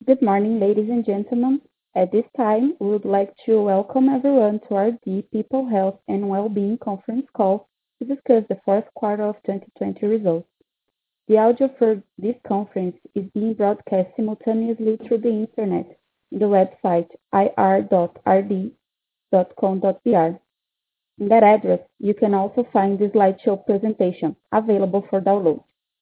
Good morning, ladies and gentlemen. At this time, we would like to welcome everyone to our People Health and Wellbeing conference call to discuss the fourth quarter of 2020 results. The audio for this conference is being broadcast simultaneously through the internet in the website ir.rd.com.br. In that address, you can also find the slideshow presentation available for download.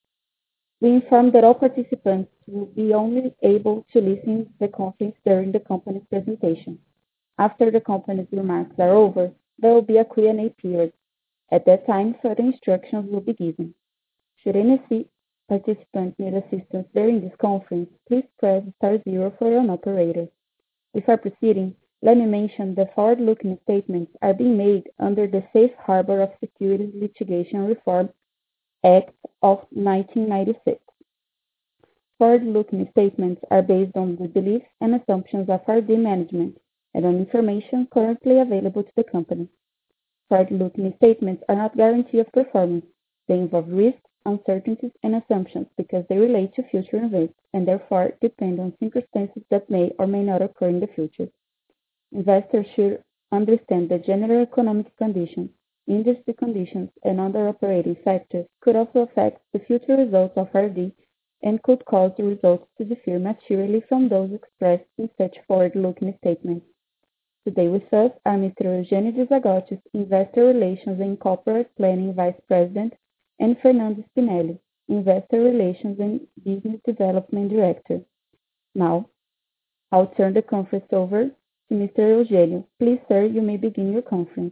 We inform that all participants will be only able to listen to the conference during the company's presentation. After the company's remarks are over, there will be a Q&A period. At that time, further instructions will be given. Should any participant need assistance during this conference, please press *0 for an operator. Before proceeding, let me mention that forward-looking statements are being made under the Safe Harbor of Securities Litigation Reform Act of 1996. Forward-looking statements are based on the beliefs and assumptions of RD management and on information currently available to the company. Forward-looking statements are not guarantee of performance. They involve risks, uncertainties, and assumptions because they relate to future events and therefore depend on circumstances that may or may not occur in the future. Investors should understand that general economic conditions, industry conditions, and other operating factors could also affect the future results of RD and could cause the results to differ materially from those expressed in such forward-looking statements. Today with us are Mr. Eugenio de Zagottis, Investor Relations and Corporate Planning Vice President, and Fernando Spinelli, Investor Relations and Business Development Director. Now, I'll turn the conference over to Mr. Eugenio. Please, sir, you may begin your conference.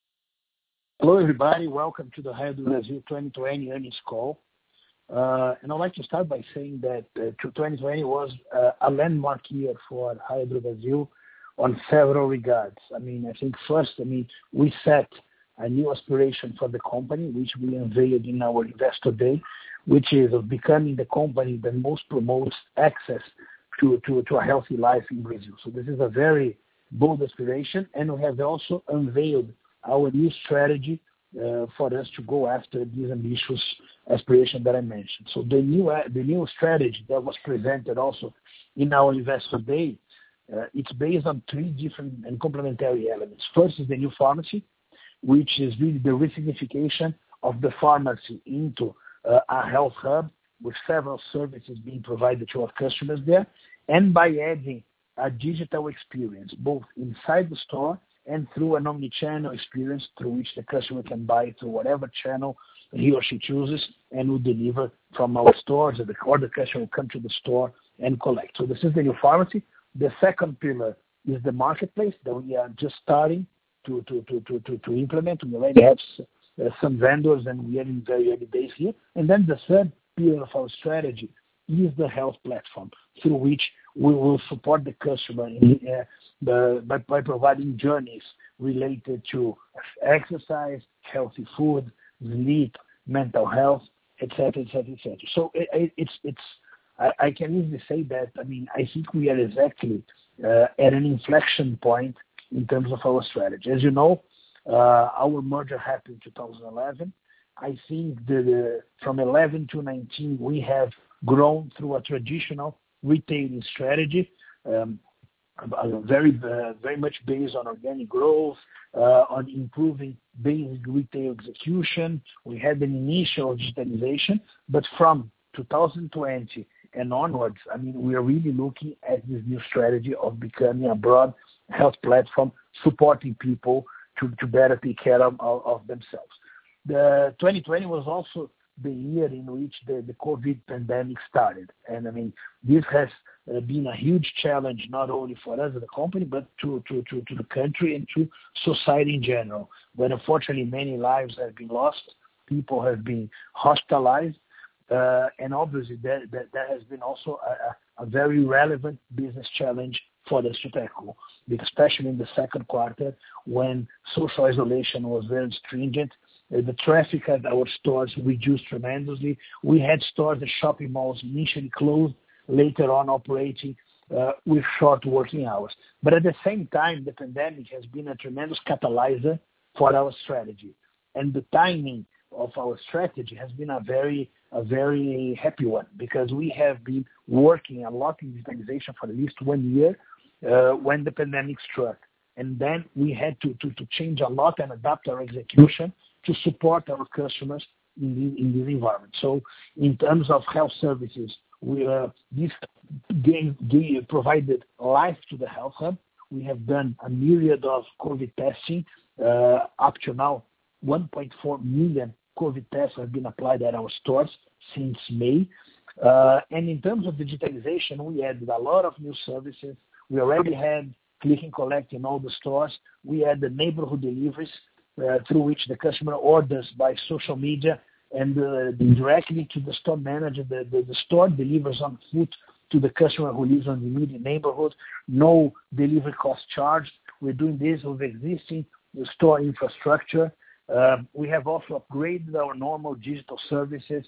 Hello, everybody. Welcome to the Raia Drogasil 2020 earnings call. And I'd like to start by saying that 2020 was a landmark year for Raia Drogasil on several regards. I think first, we set a new aspiration for the company, which we unveiled in our Investor Day, which is of becoming the company that most promotes access to a healthy life in Brazil. So this is a very bold aspiration, and we have also unveiled our new strategy for us to go after this ambitious aspiration that I mentioned. So the new strategy that was presented also in our Investor Day, it's based on three different and complementary elements. First is the new pharmacy, which is really the resignification of the pharmacy into a health hub with several services being provided to our customers there, and by adding a digital experience both inside the store and through an omni-channel experience through which the customer can buy through whatever channel he or she chooses and will deliver from our stores, or the customer will come to the store and collect. So this is the new pharmacy. The second pillar is the marketplace that we are just starting to implement. We already have some vendors and we are in very early days here. And then the third pillar of our strategy is the health platform through which we will support the customer by providing journeys related to exercise, healthy food, sleep, mental health, etc., etc., etc. So I can easily say that, I think we are exactly at an inflection point in terms of our strategy. As you know, our merger happened in 2011. I think that from 11 to 19, we have grown through a traditional retailing strategy, very much based on organic growth, on improving basic retail execution. We had an initial digitalization, but from 2020 and onwards, we are really looking at this new strategy of becoming a broad health platform, supporting people to better take care of themselves. The 2020 was also the year in which the COVID pandemic started. And this has been a huge challenge, not only for us as a company, but to the country and to society in general, when unfortunately many lives have been lost, people have been hospitalized, and obviously that has been also a very relevant business challenge for us to tackle, especially in the second quarter when social isolation was very stringent. The traffic at our stores reduced tremendously. We had stores and shopping malls initially closed, later on operating with short working hours. But at the same time, the pandemic has been a tremendous catalyzer for our strategy. And the timing of our strategy has been a very happy one, because we have been working a lot in digitalization for at least 1 year when the pandemic struck. And then we had to change a lot and adapt our execution to support our customers in this environment. So in terms of health services, this provided life to the Health Hub. We have done a myriad of COVID testing. Up to now, 1.4 million COVID tests have been applied at our stores since May. And in terms of digitalization, we added a lot of new services. We already had click and collect in all the stores. We had the neighborhood deliveries through which the customer orders by social media and directly to the store manager. The store delivers on foot to the customer who lives in the immediate neighborhood. No delivery cost charged. We're doing this with existing store infrastructure. We have also upgraded our normal digital services,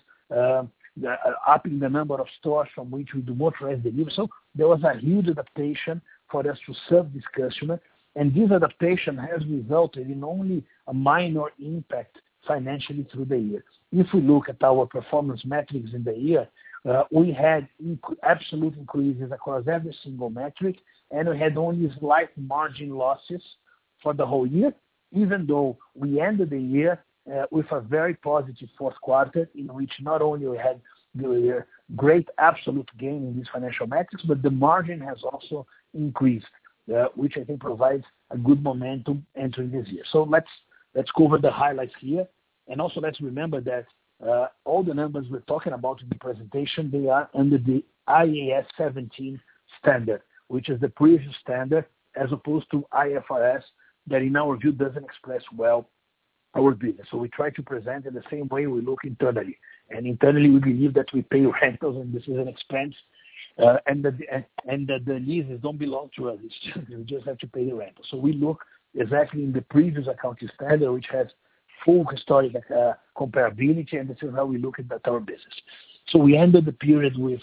upping the number of stores from which we do motorized delivery. So there was a huge adaptation for us to serve this customer. And this adaptation has resulted in only a minor impact financially through the year. If we look at our performance metrics in the year, we had absolute increases across every single metric, and we had only slight margin losses for the whole year, even though we ended the year with a very positive fourth quarter, in which not only we had the great absolute gain in these financial metrics, but the margin has also increased, which I think provides a good momentum entering this year. So let's cover the highlights here. And also let's remember that all the numbers we're talking about in the presentation, they are under the IAS 17 standard, which is the previous standard, as opposed to IFRS, that in our view doesn't express well our business. So we try to present it the same way we look internally. And internally we believe that we pay rentals and this is an expense, and that the leases don't belong to us. We just have to pay the rental. So we look exactly in the previous accounting standard, which has full historic comparability, and this is how we look at our business. So we ended the period with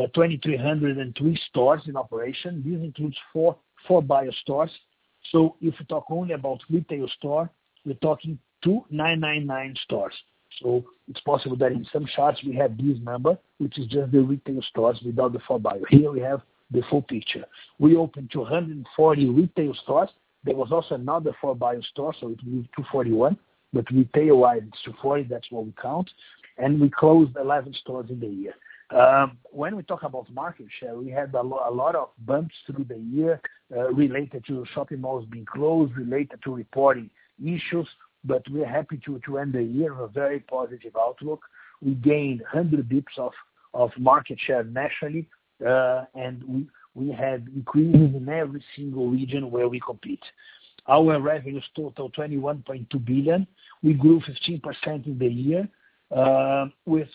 2,303 stores in operation. This includes four bio stores. So if we talk only about retail store, we're talking 2,999 stores. So it's possible that in some charts we have this number, which is just the retail stores without the 4Bio. Here we have the full picture. We opened 240 retail stores. There was also another 4Bio store, so it moved to 241. But retail-wise, it's 240, that's what we count. And we closed 11 stores in the year. When we talk about market share, we had a lot of bumps through the year related to shopping malls being closed, related to reporting issues, but we're happy to end the year with a very positive outlook. We gained 100 bips of market share nationally, and we had increases in every single region where we compete. Our revenues total 21.2 billion. We grew 15% in the year, with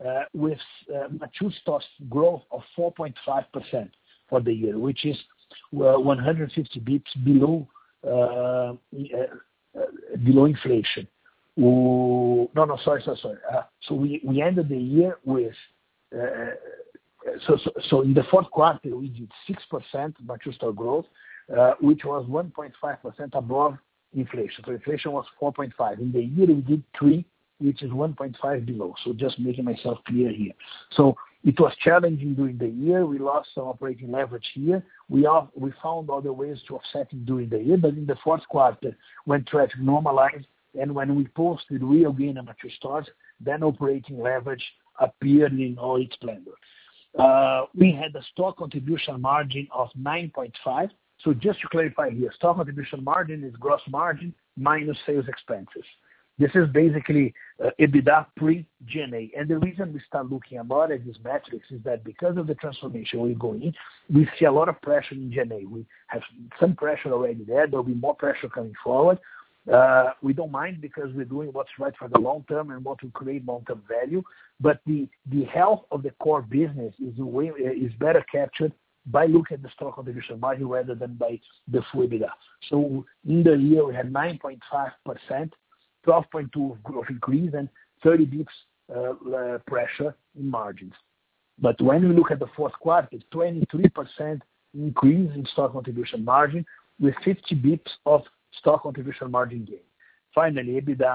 mature stores growth of 4.5% for the year, which is 150 bips below inflation. Sorry. So we ended the year with so in the fourth quarter we did 6% mature store growth, which was 1.5% above inflation. So inflation was 4.5. In the year we did 3, which is 1.5 below. So just making myself clear here. So it was challenging during the year. We lost some operating leverage here. We found other ways to offset it during the year, but in the fourth quarter, when traffic normalized and when we posted real gain in mature stores, then operating leverage appeared in all its splendor. We had a store contribution margin of 9.5. So just to clarify here, store contribution margin is gross margin minus sales expenses. This is basically EBITDA pre-G&A. And the reason we start looking about at these metrics is that because of the transformation we're going in, we see a lot of pressure in G&A. We have some pressure already there. There'll be more pressure coming forward. We don't mind because we're doing what's right for the long term and want to create long-term value. But the health of the core business is better captured by looking at the store contribution margin rather than by the full EBITDA. So in the year we had 9.5%, 12.2 growth increase, and 30 bips pressure in margins. But when we look at the fourth quarter, it's 23% increase in store contribution margin with 50 bips of store contribution margin gain. Finally, EBITDA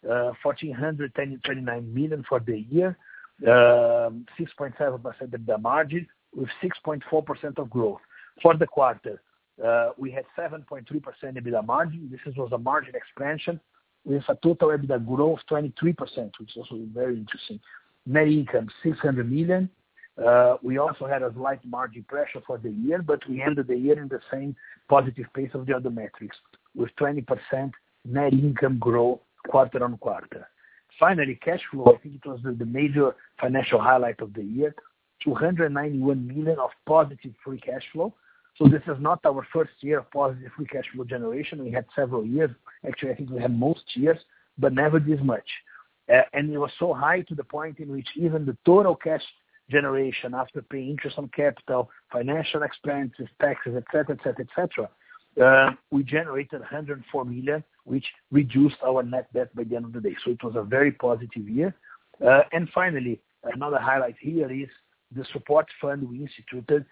$1,429 million for the year, 6.7% EBITDA margin with 6.4% of growth. For the quarter, we had 7.3% EBITDA margin. This was a margin expansion with a total EBITDA growth of 23%, which is also very interesting. Net income, $600 million. We also had a slight margin pressure for the year, but we ended the year in the same positive pace of the other metrics with 20% net income growth quarter on quarter. Finally, cash flow, I think it was the major financial highlight of the year, $291 million of positive free cash flow. So this is not our first year of positive free cash flow generation. We had several years. Actually, I think we had most years, but never this much. And it was so high to the point in which even the total cash generation after paying interest on capital, financial expenses, taxes, etc., we generated $104 million, which reduced our net debt by the end of the day. So it was a very positive year. And finally, another highlight here is the support fund we instituted,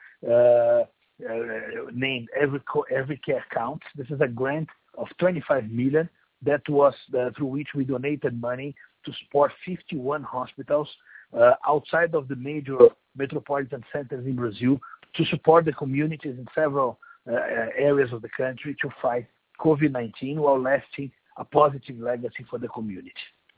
named Every Care Counts. This is a grant of $25 million that was through which we donated money to support 51 hospitals outside of the major metropolitan centers in Brazil to support the communities in several areas of the country to fight COVID-19 while lasting a positive legacy for the community.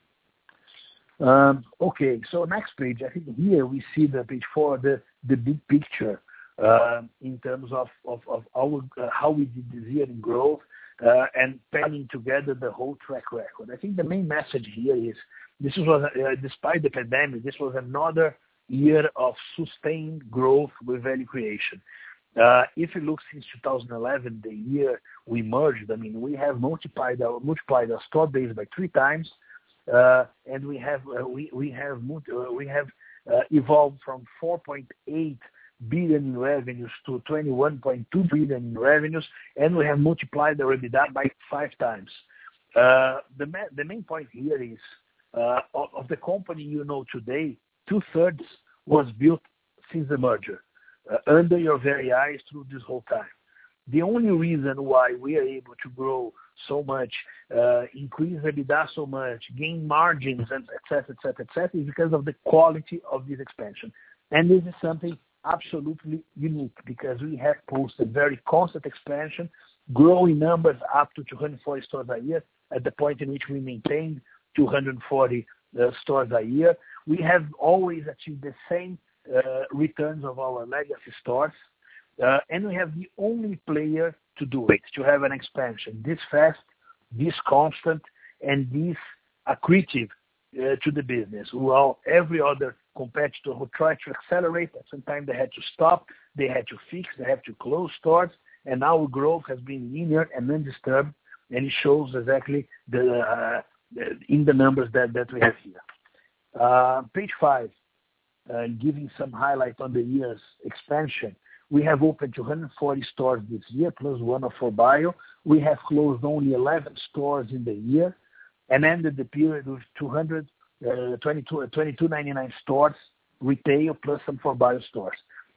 Okay, so next page. I think here we see the page 4, the big picture in terms of our, how we did this year in growth and pairing together the whole track record. I think the main message here is this was, despite the pandemic, this was another year of sustained growth with value creation. If you look since 2011, the year we merged, I mean, we have multiplied our store base by 3 times, and we have evolved from 4.8 billion in revenues to 21.2 billion in revenues, and we have multiplied the EBITDA by 5 times. The main point here is of the company you know today, 2/3 was built since the merger, under your very eyes through this whole time. The only reason why we are able to grow so much, increase EBITDA so much, gain margins, and et cetera, is because of the quality of this expansion. And this is something absolutely unique because we have posted very constant expansion, growing numbers up to 240 stores a year at the point in which we maintained 240 stores a year. We have always achieved the same returns of our legacy stores, and we have the only player to do it, to have an expansion this fast, this constant, and this accretive to the business. While every other competitor who tried to accelerate, at some time they had to stop, they had to fix, they had to close stores, and our growth has been linear and undisturbed, and it shows exactly in the numbers that we have here. Page 5, giving some highlight on the year's expansion. We have opened 240 stores this year, plus 1 of 4Bio. We have closed only 11 stores in the year and ended the period with 2,299 stores, retail, plus some 4Bio stores.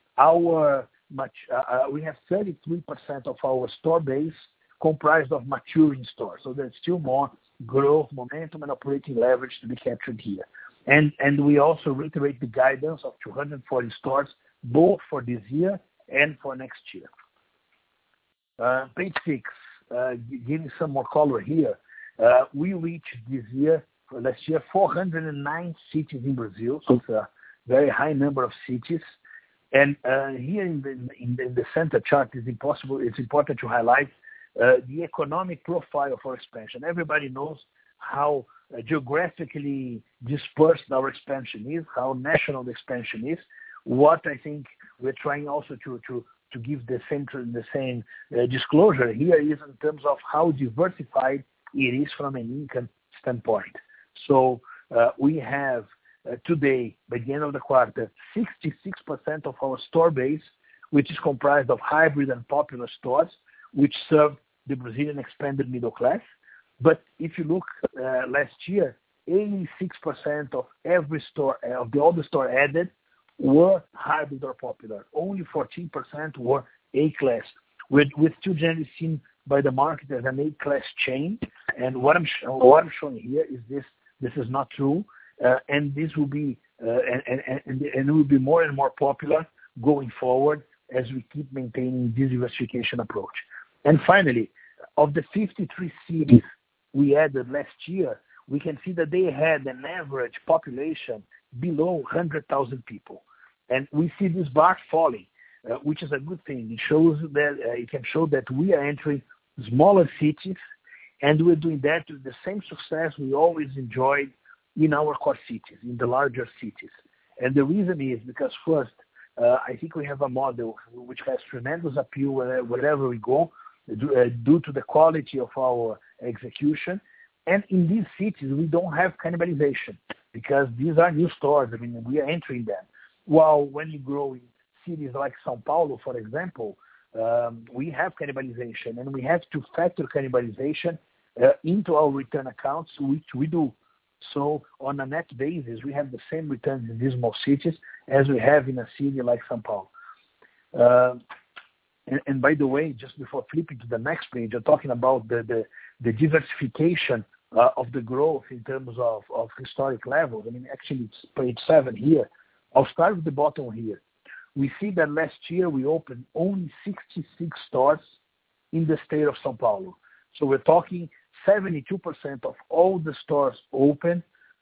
We have 33% of our store base comprised of maturing stores, so there's still more growth, momentum, and operating leverage to be captured here. And we also reiterate the guidance of 240 stores, both for this year and for next year. Page 6, giving some more color here. We reached last year, 409 cities in Brazil, so it's a very high number of cities. And here in the center chart, it's important to highlight the economic profile for expansion. Everybody knows how geographically dispersed our expansion is, how national the expansion is. What I think we're trying also to give the same disclosure here is in terms of how diversified it is from an income standpoint. So we have today, by the end of the quarter, 66% of our store base, which is comprised of hybrid and popular stores, which serve the Brazilian expanded middle class. But if you look last year, 86% of every store, of all the store added, were hybrid or popular. Only 14% were A-class, with still generally seen by the market as an A-class chain. And what I'm showing here is this. This is not true, and this will be and it will be more and more popular going forward as we keep maintaining this diversification approach. And finally, of the 53 cities we added last year, we can see that they had an average population below 100,000 people. And we see this bar falling, which is a good thing. It shows that it can show that we are entering smaller cities, and we're doing that with the same success we always enjoyed in our core cities, in the larger cities. And the reason is because first, I think we have a model which has tremendous appeal wherever we go, due to the quality of our execution. And in these cities, we don't have cannibalization because these are new stores. I mean, we are entering them. While when you grow in cities like São Paulo, for example, we have cannibalization, and we have to factor cannibalization into our return accounts, which we do. So on a net basis, we have the same returns in these small cities as we have in a city like São Paulo. And by the way, just before flipping to the next page, you're talking about the diversification of the growth in terms of historic levels. I mean, actually, it's page 7 here. I'll start with the bottom here. We see that last year we opened only 66 stores in the state of São Paulo. So we're talking 72% of all the stores open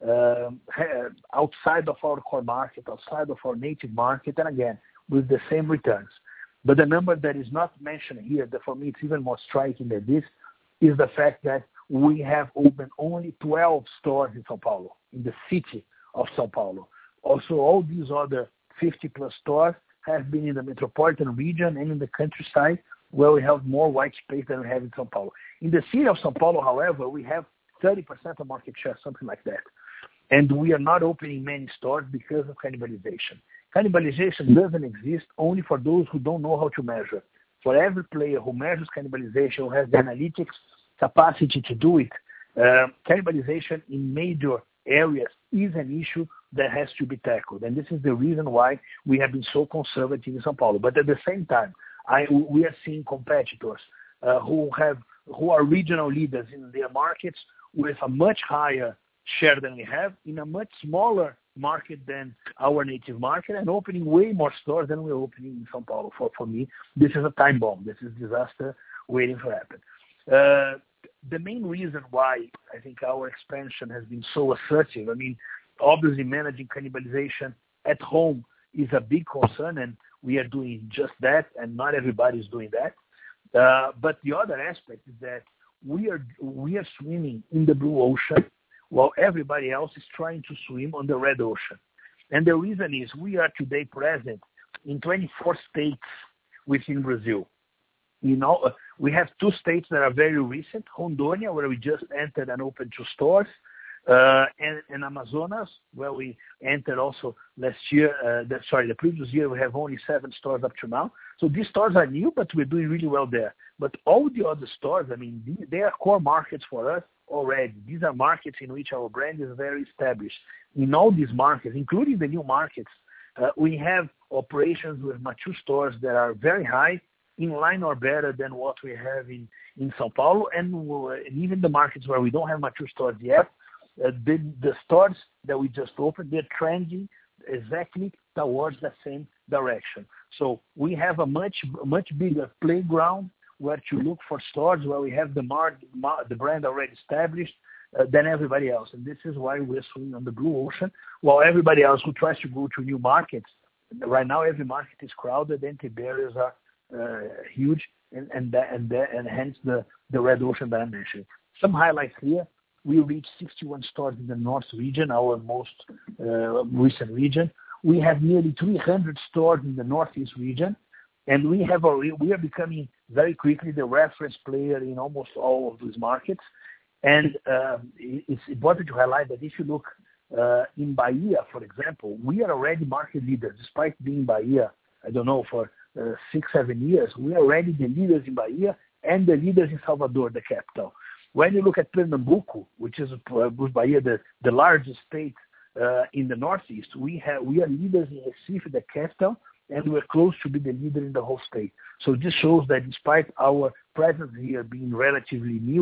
outside of our core market, outside of our native market, and again, with the same returns. But the number that is not mentioned here, that for me it's even more striking than this, is the fact that we have opened only 12 stores in São Paulo, in the city of São Paulo. Also, all these other 50-plus stores have been in the metropolitan region and in the countryside, where we have more white space than we have in São Paulo. In the city of São Paulo, however, we have 30% of market share, something like that. And we are not opening many stores because of cannibalization. Cannibalization doesn't exist only for those who don't know how to measure. For every player who measures cannibalization, who has the analytics capacity to do it, cannibalization in major areas is an issue that has to be tackled. And this is the reason why we have been so conservative in São Paulo. But at the same time, we are seeing competitors who are regional leaders in their markets with a much higher share than we have in a much smaller market than our native market, and opening way more stores than we're opening in São Paulo. For me, this is a time bomb. This is disaster waiting to happen. The main reason why I think our expansion has been so assertive, I mean, obviously managing cannibalization at home is a big concern, and we are doing just that, and not everybody is doing that. But the other aspect is that we are swimming in the blue ocean while everybody else is trying to swim on the red ocean. And the reason is we are today present in 24 states within Brazil. You know, we have 2 states that are very recent, Rondônia, where we just entered and opened 2 stores, and Amazonas, where we entered also last year, the previous year, we have only 7 stores up to now. So these stores are new, but we're doing really well there. But all the other stores, I mean, they are core markets for us already. These are markets in which our brand is very established. In all these markets, including the new markets, we have operations with mature stores that are very high, in line or better than what we have in São Paulo, and even the markets where we don't have mature stores yet, the stores that we just opened, they're trending exactly towards the same direction. So we have a much bigger playground where to look for stores where we have the brand already established than everybody else. And this is why we're swimming on the blue ocean, while everybody else who tries to go to new markets, right now every market is crowded, entry barriers are huge, and hence the red ocean that I mentioned. Some highlights here: we reached 61 stores in the North region, our most recent region. We have nearly 300 stores in the Northeast region, and we are becoming very quickly the reference player in almost all of these markets. And it's important to highlight that if you look in Bahia, for example, we are already market leaders, despite being Bahia, I don't know, for 6-7 years. We are already the leaders in Bahia and the leaders in Salvador, the capital. When you look at Pernambuco, which is Bahia, the largest state in the Northeast, we are leaders in Recife, the capital, and we're close to be the leader in the whole state. So this shows that despite our presence here being relatively new,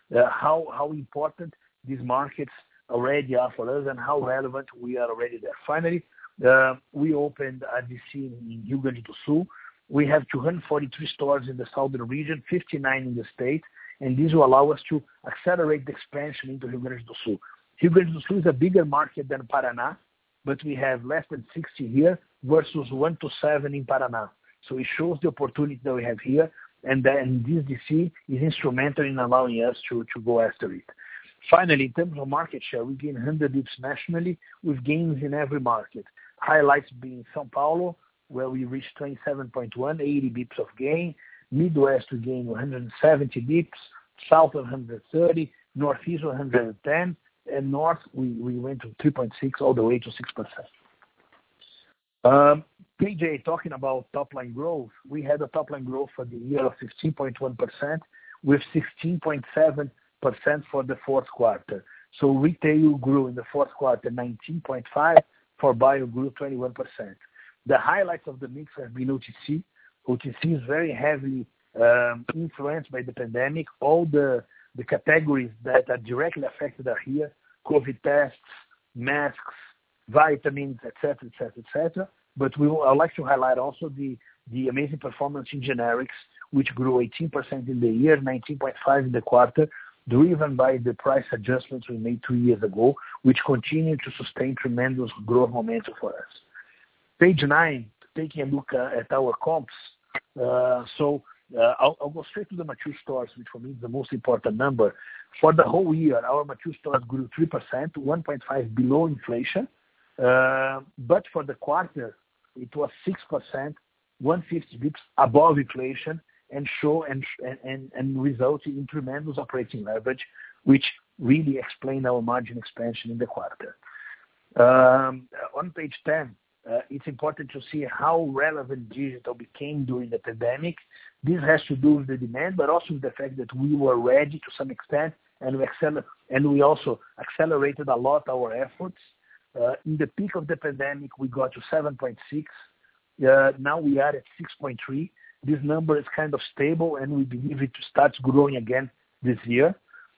how important these markets already are for us and how relevant we are already there. Finally, we opened a DC in Rio Grande do Sul. We have 243 stores in the southern region, 59 in the state, and this will allow us to accelerate the expansion into Rio Grande do Sul. Rio Grande do Sul is a bigger market than Paraná, but we have less than 60 here versus 1 to 7 in Paraná. So it shows the opportunity that we have here, and then this DC is instrumental in allowing us to go after it. Finally, in terms of market share, we gain 100 bips nationally with gains in every market. Highlights being São Paulo, where we reached 27.1, 80 bips of gain. Midwest, we gained 170 bips. South, 130. Northeast, 110. And North, we went to 3.6 all the way to 6%. Page 8, talking about top-line growth, we had a top-line growth for the year of 16.1% with 16.7% for the fourth quarter. So retail grew in the fourth quarter 19.5%, for bio grew 21%. The highlights of the mix have been OTC. OTC is very heavily influenced by the pandemic. All the categories that are directly affected are here: COVID tests, masks, vitamins, etc., etc., etc. But I'd like to highlight also the amazing performance in generics, which grew 18% in the year, 19.5% in the quarter, driven by the price adjustments we made 2 years ago, which continue to sustain tremendous growth momentum for us. Page 9, taking a look at our comps. I'll go straight to the mature stores, which for me is the most important number. For the whole year, our mature stores grew 3%, 1.5% below inflation. But for the quarter, it was 6%, 150 bips above inflation, and resulted in tremendous operating leverage, which really explained our margin expansion in the quarter. On page 10, it's important to see how relevant digital became during the pandemic. This has to do with the demand, but also with the fact that we were ready to some extent, and we also accelerated a lot our efforts. In the peak of the pandemic, we got to 7.6. Now we are at 6.3. This number is kind of stable, and we believe it starts growing again this year.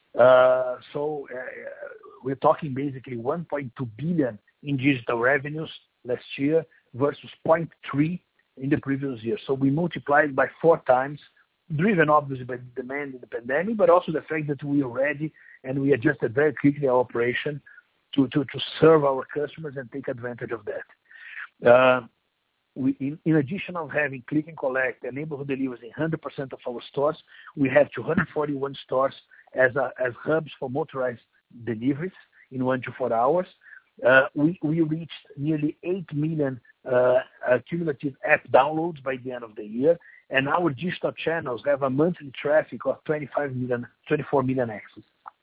We're talking basically 1.2 billion in digital revenues last year versus 0.3 in the previous year. So we multiplied by 4 times, driven obviously by the demand in the pandemic, but also the fact that we are ready and we adjusted very quickly our operation to serve our customers and take advantage of that. In addition of having click and collect and neighborhood deliveries in 100% of our stores, we have 241 stores as hubs for motorized deliveries in 1 to 4 hours. We reached nearly 8 million cumulative app downloads by the end of the year, and our digital channels have a monthly traffic of 24 million access.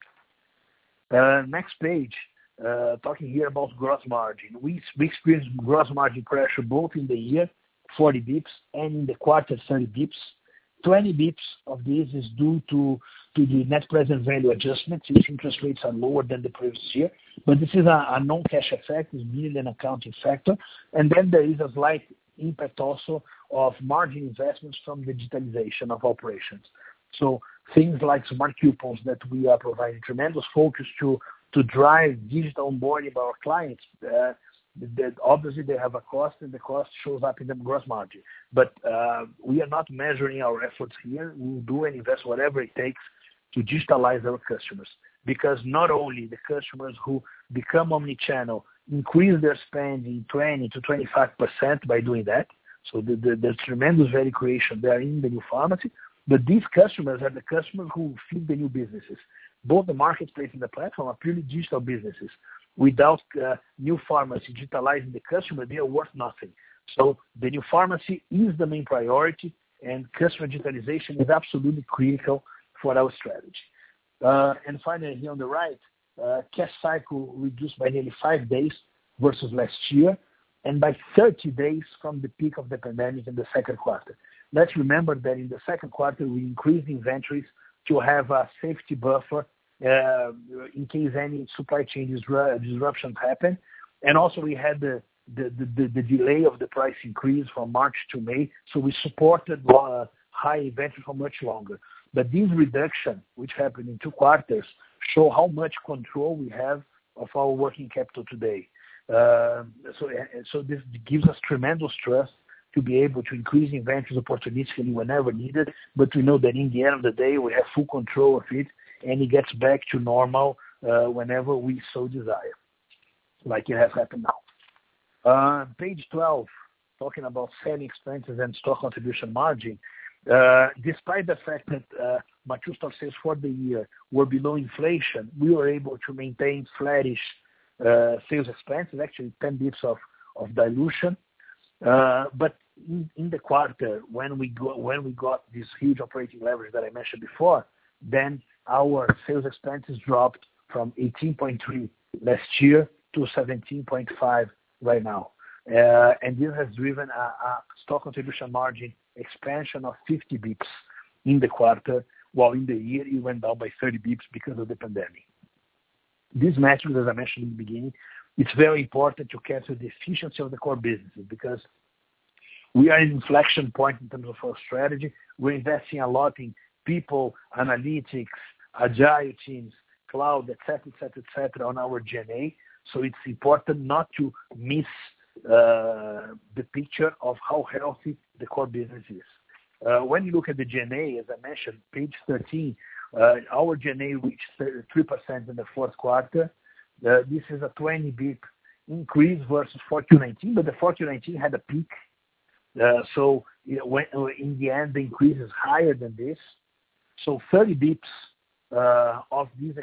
Next page, talking here about gross margin. We experienced gross margin pressure both in the year, 40 bips, and in the quarter, 30 bips. 20 bips of this is due to the net present value adjustment, since interest rates are lower than the previous year. But this is a non-cash effect, it's merely an accounting factor. And then there is a slight impact also of margin investments from digitalization of operations. So things like smart coupons that we are providing tremendous focus to drive digital onboarding of our clients. That obviously they have a cost, and the cost shows up in the gross margin. But we are not measuring our efforts here. We'll do and invest whatever it takes to digitalize our customers, because not only the customers who become omni-channel increase their spending 20 to 25% by doing that. So there's tremendous value creation there in the new pharmacy. But these customers are the customers who feed the new businesses. Both the marketplace and the platform are purely digital businesses. Without new pharmacy digitalizing the customer, they are worth nothing. So the new pharmacy is the main priority, and customer digitalization is absolutely critical for our strategy. And finally, here on the right, cash cycle reduced by nearly 5 days versus last year, and by 30 days from the peak of the pandemic in the second quarter. Let's remember that in the second quarter, we increased inventories to have a safety buffer in case any supply chain disruptions happen. And also we had the delay of the price increase from March to May, so we supported high inventory for much longer. But this reduction, which happened in 2 quarters, show how much control we have of our working capital today. So this gives us tremendous trust to be able to increase inventories opportunistically whenever needed, but we know that in the end of the day, we have full control of it, and it gets back to normal whenever we so desire, like it has happened now. Page 12, talking about selling expenses and store contribution margin. Despite the fact that mature store sales for the year were below inflation, we were able to maintain flattish sales expenses, actually 10 bps of dilution. But in the quarter, when we got this huge operating leverage that I mentioned before, then our sales expenses dropped from 18.3 last year to 17.5 right now. And this has driven a store contribution margin expansion of 50 bps in the quarter, while in the year it went down by 30 bps because of the pandemic. These metrics, as I mentioned in the beginning, it's very important to capture the efficiency of the core businesses because we are at an inflection point in terms of our strategy. We're investing a lot in people, analytics, agile teams, cloud, et cetera, on our G&A. So it's important not to miss the picture of how healthy the core business is. When you look at the G&A, as I mentioned, page 13, our G&A reached 3% in the fourth quarter. This is a 20 bp increase versus 4Q19, but the 4Q19 had a peak. So in the end, the increase is higher than this. So 30 bps of these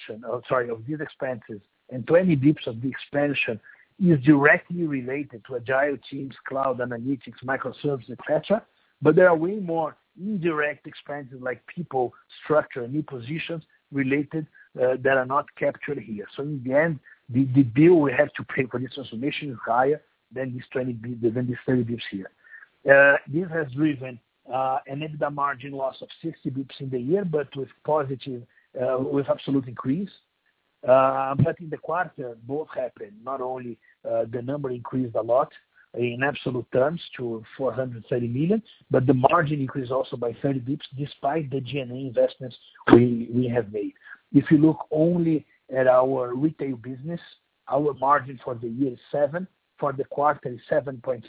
expenses and 20 bps of the expansion is directly related to agile teams, cloud, analytics, microservices, etc. But there are way more indirect expenses like people, structure, new positions related that are not captured here. So in the end, the bill we have to pay for this transformation is higher than these 30 bps here. This has driven an EBITDA margin loss of 60 bps in the year, but with absolute increase. But in the quarter, both happened. Not only the number increased a lot in absolute terms to 430 million, but the margin increased also by 30 bps despite the G&A investments we have made. If you look only at our retail business, our margin for the year is 7, for the quarter is 7.6,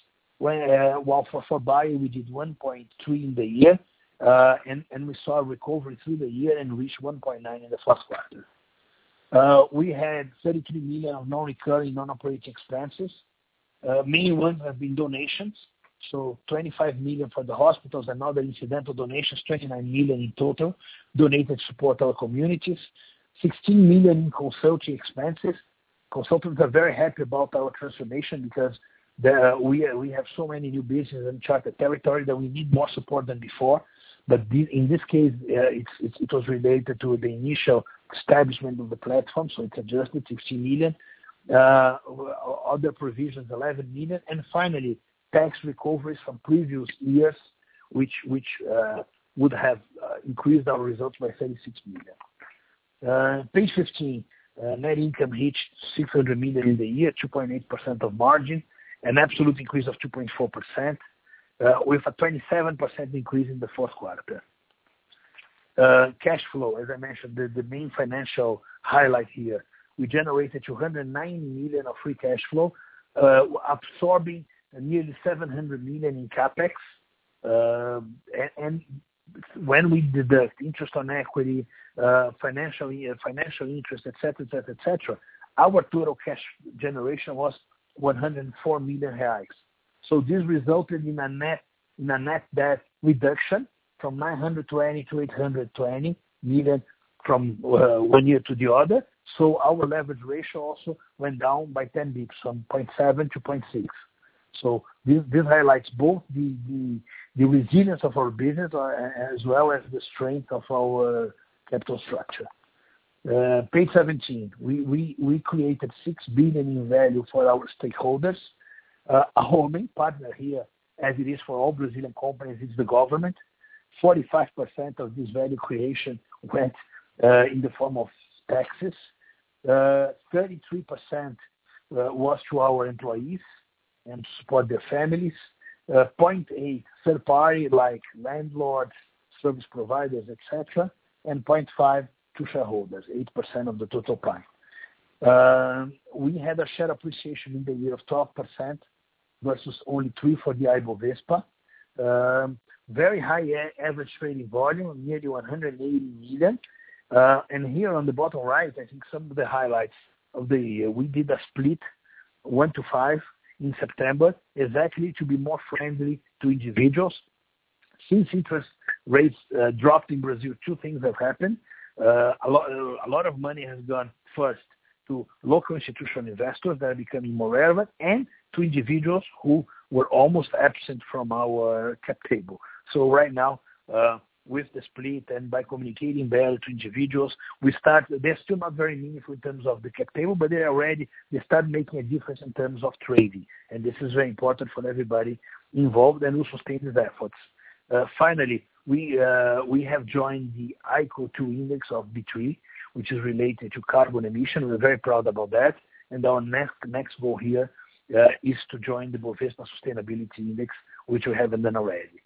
while for Bio we did 1.3 in the year, and we saw a recovery through the year and reached 1.9 in the first quarter. We had 33 million of non-recurring, non-operating expenses. Main ones have been donations, so 25 million for the hospitals and other incidental donations, 29 million in total, donated to support our communities, 16 million in consulting expenses. Consultants are very happy about our transformation because we have so many new businesses in charted territory that we need more support than before. But in this case, it was related to the initial establishment of the platform, so it's adjusted 16 million. Other provisions, 11 million. And finally, tax recoveries from previous years, which would have increased our results by 36 million. Page 15, net income reached 600 million in the year, 2.8% of margin, an absolute increase of 2.4%, with a 27% increase in the fourth quarter. Cash flow, as I mentioned, the main financial highlight here, we generated 290 million of free cash flow, absorbing nearly 700 million in capex. And when we deduct interest on equity, financial interest, etc., our total cash generation was 104 million reais. So this resulted in a net debt reduction from 920 to 820 million from one year to the other. So our leverage ratio also went down by 10 bps from 0.7 to 0.6. So this highlights both the resilience of our business as well as the strength of our capital structure. Page 17, we created 6 billion in value for our stakeholders. Our main partner here, as it is for all Brazilian companies, is the government. 45% of this value creation went in the form of taxes. 33% was to our employees and to support their families. 0.8 third party like landlords, service providers, etc., and 0.5 to shareholders, 8% of the total pie. We had a share appreciation in the year of 12% versus only 3% for the Ibovespa. Very high average trading volume, nearly 180 million. And here on the bottom right, I think some of the highlights of the year. We did a split 1-to-5 in September, exactly to be more friendly to individuals. Since interest rates dropped in Brazil, two things have happened. A lot of money has gone first to local institutional investors that are becoming more relevant, and to individuals who were almost absent from our cap table. So right now, with the split and by communicating better to individuals, they're still not very meaningful in terms of the cap table, but they start making a difference in terms of trading. And this is very important for everybody involved, and we'll sustain these efforts. Finally, we have joined the ICO2 index of B3, which is related to carbon emission. We're very proud about that. And our next goal here is to join the Bovespa Sustainability Index, which we haven't done already.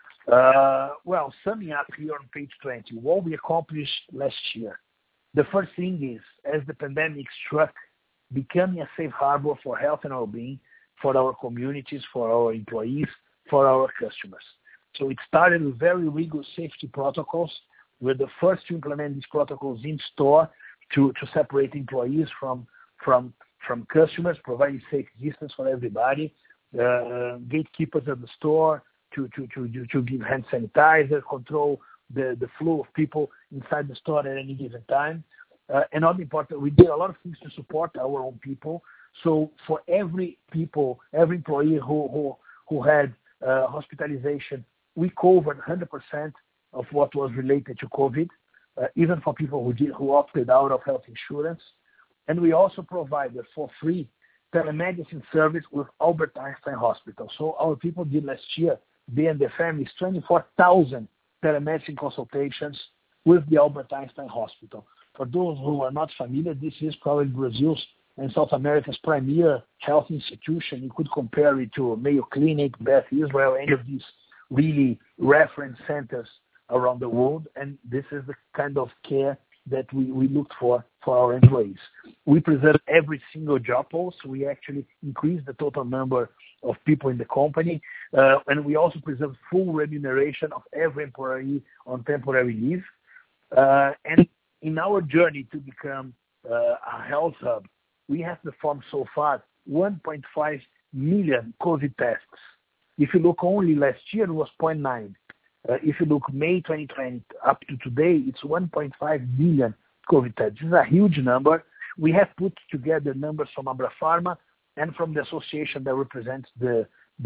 Well, summing up here on page 20, what we accomplished last year. The first thing is, as the pandemic struck, becoming a safe harbor for health and well-being for our communities, for our employees, for our customers. So it started with very rigorous safety protocols. We're the first to implement these protocols in store to separate employees from customers, providing safe distance for everybody, gatekeepers at the store to give hand sanitizer, control the flow of people inside the store at any given time. And not important, we did a lot of things to support our own people. So for every employee who had hospitalization, we covered 100% of what was related to COVID, even for people who opted out of health insurance. And we also provided for free telemedicine service with Albert Einstein Hospital. So our people did last year, they and their families, 24,000 telemedicine consultations with the Albert Einstein Hospital. For those who are not familiar, this is probably Brazil's and South America's premier health institution. You could compare it to Mayo Clinic, Beth Israel, any of these really reference centers around the world. And this is the kind of care that we looked for our employees. We preserved every single job post. We actually increased the total number of people in the company. And we also preserved full remuneration of every employee on temporary leave. And in our journey to become a health hub, we have performed so far 1.5 million COVID tests. If you look only last year, it was 0.9. If you look May 2020 up to today, it's 1.5 billion COVID tests. This is a huge number. We have put together numbers from Abrapharma and from the association that represents the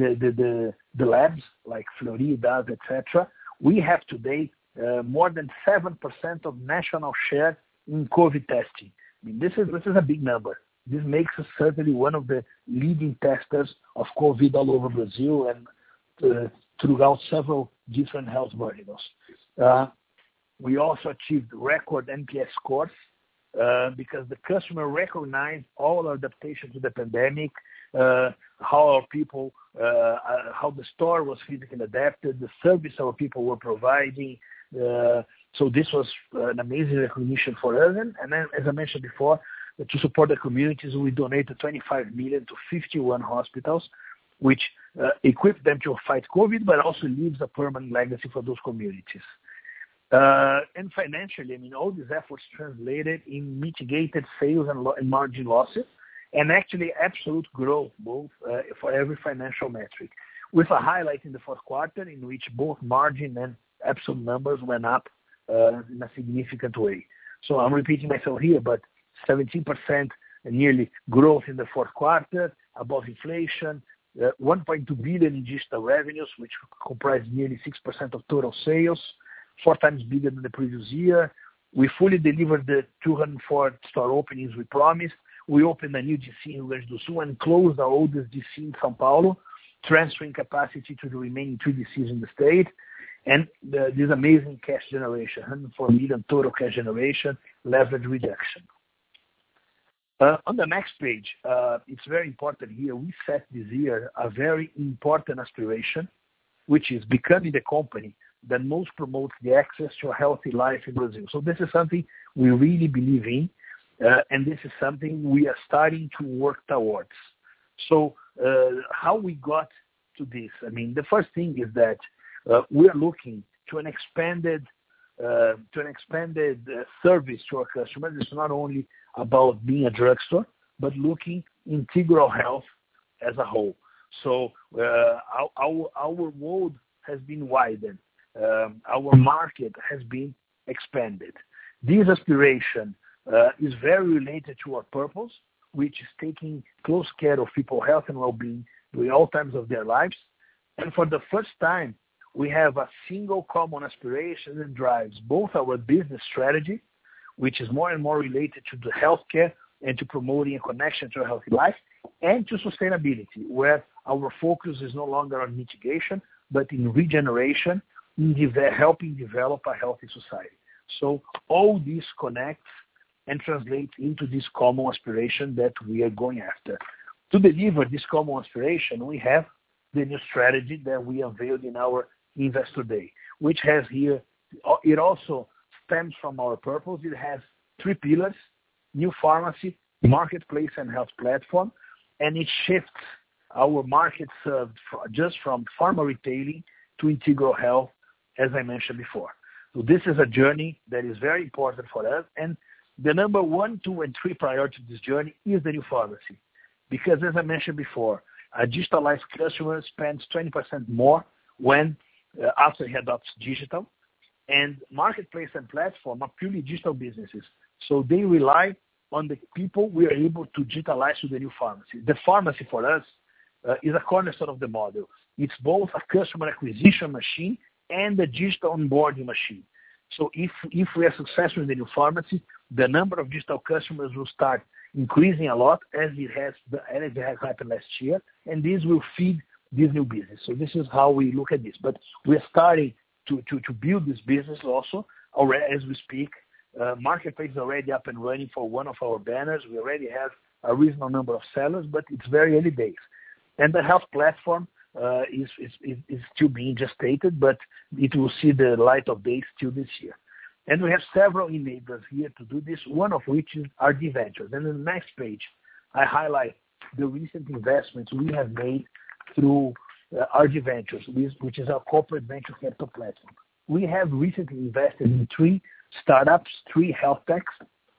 labs like Florida, etc. We have today more than 7% of national share in COVID testing. I mean, this is a big number. This makes us certainly one of the leading testers of COVID all over Brazil and throughout several different health verticals. We also achieved record NPS scores because the customer recognized all our adaptation to the pandemic, how our people, how the store was physically adapted, the service our people were providing. So this was an amazing recognition for us. And then, as I mentioned before, to support the communities, we donated 25 million to 51 hospitals, which equip them to fight COVID, but also leaves a permanent legacy for those communities. And financially, I mean, all these efforts translated in mitigated sales and margin losses, and actually absolute growth, both for every financial metric, with a highlight in the fourth quarter in which both margin and absolute numbers went up in a significant way. So I'm repeating myself here, but 17% nearly growth in the fourth quarter, above inflation, 1.2 billion in digital revenues, which comprise nearly 6% of total sales, 4 times bigger than the previous year. We fully delivered the 204 store openings we promised. We opened a new DC in Rio Grande do Sul and closed our oldest DC in São Paulo, transferring capacity to the remaining 2 DCs in the state. And this amazing cash generation, 104 million total cash generation, leverage reduction. On the next page, it's very important here. We set this year a very important aspiration, which is becoming the company that most promotes the access to a healthy life in Brazil. So this is something we really believe in, and this is something we are starting to work towards. So how we got to this? I mean, the first thing is that we are looking to an expanded service to our customers. It's not only about being a drugstore, but looking integral health as a whole. So our world has been widened. Our market has been expanded. This aspiration is very related to our purpose, which is taking close care of people's health and well-being during all times of their lives. And for the first time, we have a single common aspiration that drives both our business strategy, which is more and more related to the healthcare and to promoting a connection to a healthy life, and to sustainability, where our focus is no longer on mitigation, but in regeneration, in helping develop a healthy society. So all this connects and translates into this common aspiration that we are going after. To deliver this common aspiration, we have the new strategy that we unveiled in our Investor Day, which has here, it also stems from our purpose. It has 3 pillars: new pharmacy, marketplace, and health platform, and it shifts our market served just from pharma retailing to integral health, as I mentioned before. So this is a journey that is very important for us, and the number 1, 2, and 3 priority of this journey is the new pharmacy. Because as I mentioned before, a digitalized customer spends 20% more when after he adopts digital, and marketplace and platform are purely digital businesses. So they rely on the people we are able to digitalize to the new pharmacy. The pharmacy for us is a cornerstone of the model. It's both a customer acquisition machine and a digital onboarding machine. So if we are successful in the new pharmacy, the number of digital customers will start increasing a lot, as it has happened last year, and this will feed this new business. So this is how we look at this. But we're starting to build this business also already as we speak. Marketplace is already up and running for one of our banners. We already have a reasonable number of sellers, but it's very early days. And the health platform is still being gestated, but it will see the light of day still this year. And we have several enablers here to do this, one of which is RD Ventures. And in the next page, I highlight the recent investments we have made through RD Ventures, which is our corporate venture capital platform. We have recently invested in 3 startups, 3 health techs.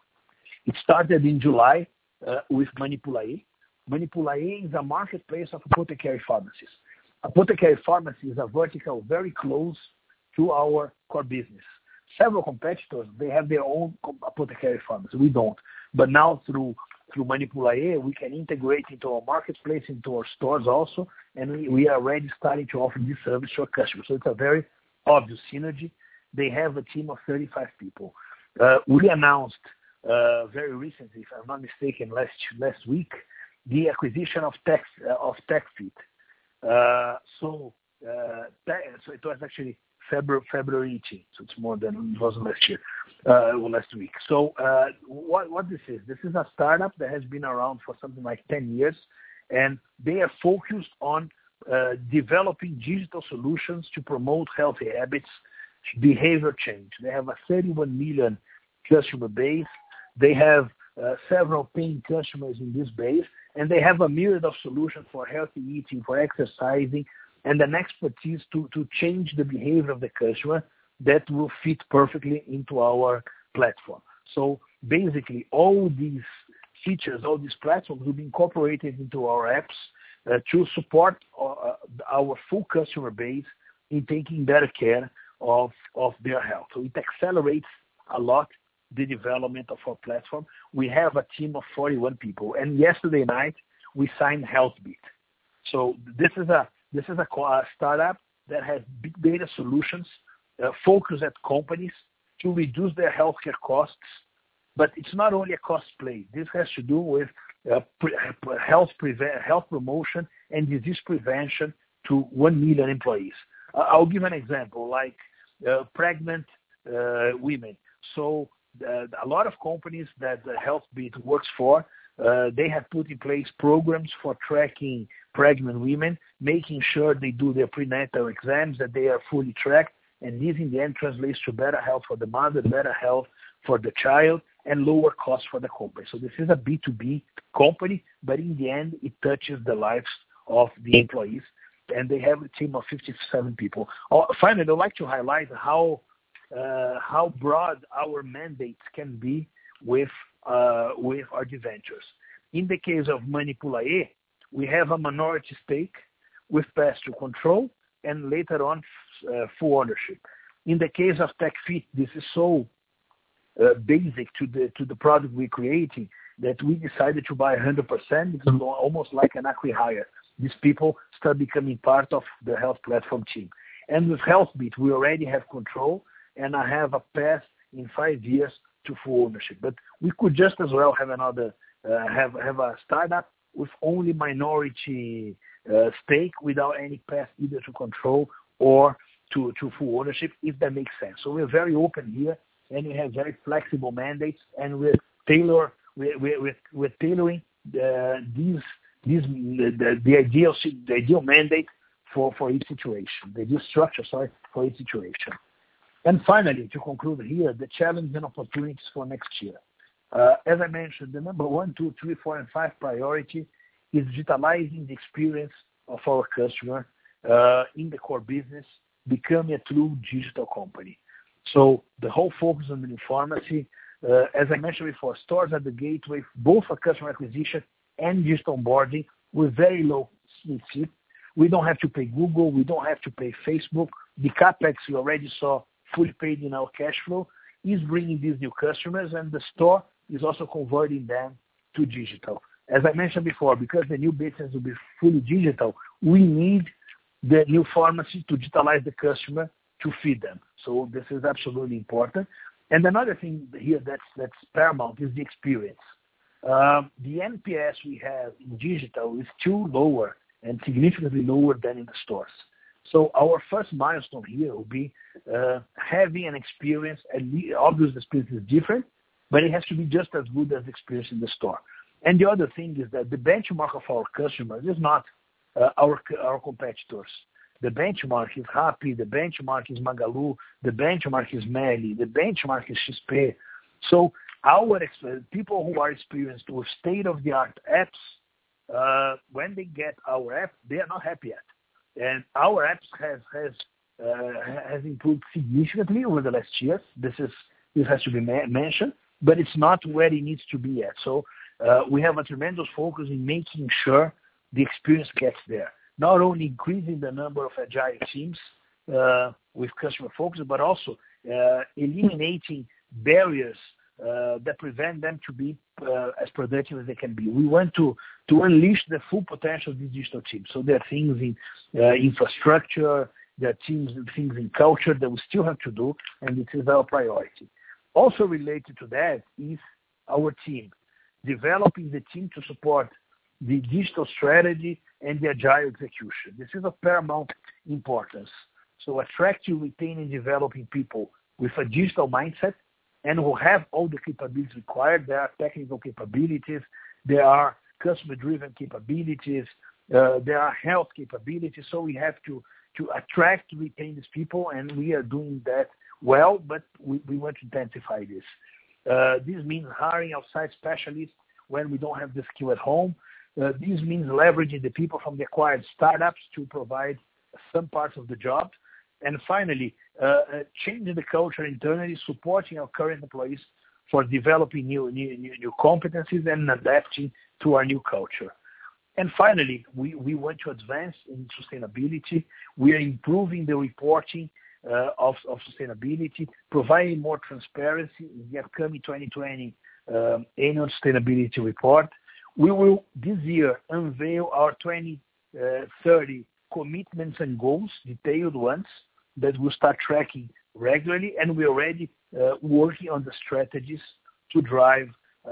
It started in July with Manipulaê. Manipulaê is a marketplace of apothecary pharmacies. Apothecary pharmacy is a vertical very close to our core business. Several competitors, they have their own apothecary pharmacy. We don't. But now through Manipulaê, we can integrate into our marketplace, into our stores also, and we are already starting to offer this service to our customers. So it's a very obvious synergy. They have a team of 35 people. We announced very recently, if I'm not mistaken, last week, the acquisition of TechFit. So it was actually February 18th, so it's more than it was last year, last week. So what this is? This is a startup that has been around for something like 10 years, and they are focused on developing digital solutions to promote healthy habits, behavior change. They have a 31 million customer base. They have several paying customers in this base, and they have a myriad of solutions for healthy eating, for exercising, and an expertise to change the behavior of the customer that will fit perfectly into our platform. So basically, all these features, all these platforms will be incorporated into our apps to support our full customer base in taking better care of their health. So it accelerates a lot the development of our platform. We have a team of 41 people, and yesterday night we signed Healthbeat. So this is a startup that has big data solutions focused at companies to reduce their healthcare costs. But it's not only a cost play. This has to do with health promotion and disease prevention to 1 million employees. I'll give an example, like pregnant women. So a lot of companies that Healthbeat works for, they have put in place programs for tracking pregnant women, making sure they do their prenatal exams, that they are fully tracked, and this in the end translates to better health for the mother, better health for the child, and lower costs for the company. So this is a B2B company, but in the end, it touches the lives of the employees, and they have a team of 57 people. Finally, I'd like to highlight how broad our mandates can be with our debentures. In the case of Manipulaê, we have a minority stake with pass-through control and later on full ownership. In the case of TechFit, this is so basic to the product we're creating that we decided to buy 100%. It's almost like an acqui-hire. These people start becoming part of the health platform team. And with HealthBeat, we already have control, and I have a path in 5 years to full ownership. But we could just as well have another have a startup with only minority stake without any path either to control or to full ownership, if that makes sense. So we're very open here, and we have very flexible mandates, and we're tailoring the ideal mandate for each situation, the ideal structure, for each situation. And finally, to conclude here, the challenge and opportunities for next year. As I mentioned, the number 1, 2, 3, 4, and 5 priority is digitalizing the experience of our customer in the core business, becoming a true digital company. So the whole focus on the new pharmacy, as I mentioned before, stores at the gateway, both for customer acquisition and digital onboarding, with very low CAC. We don't have to pay Google. We don't have to pay Facebook. The CapEx we already saw fully paid in our cash flow is bringing these new customers, and the store is also converting them to digital. As I mentioned before, because the new business will be fully digital, we need the new pharmacy to digitalize the customer to feed them. So this is absolutely important. And another thing here that's paramount is the experience. The NPS we have in digital is still lower and significantly lower than in the stores. So our first milestone here will be having an experience, and obviously the experience is different, but it has to be just as good as the experience in the store. And the other thing is that the benchmark of our customers is not our competitors. The benchmark is Rappi, the benchmark is Magalu, the benchmark is Meli, the benchmark is XP. So our people who are experienced with state-of-the-art apps, when they get our app, they are not happy yet. And our apps has improved significantly over the last years. This has to be mentioned, but it's not where it needs to be yet. So we have a tremendous focus in making sure the experience gets there. Not only increasing the number of agile teams with customer focus, but also eliminating barriers that prevent them to be as productive as they can be. We want to unleash the full potential of these digital teams. So there are things in infrastructure, there are things in culture that we still have to do, and this is our priority. Also related to that is our team, developing the team to support the digital strategy and the agile execution. This is of paramount importance. So attracting, retaining, developing people with a digital mindset and who have all the capabilities required. There are technical capabilities, there are customer-driven capabilities, there are health capabilities. So we have to attract, retain these people, and we are doing that well, but we want to intensify this. This means hiring outside specialists when we don't have the skill at home. This means leveraging the people from the acquired startups to provide some parts of the job. And finally, changing the culture internally, supporting our current employees for developing new competencies and adapting to our new culture. And finally, we want to advance in sustainability. We are improving the reporting of sustainability, providing more transparency in the upcoming 2020 annual sustainability report. We will this year unveil our 2030 commitments and goals, detailed ones, that we'll start tracking regularly, and we're already working on the strategies to drive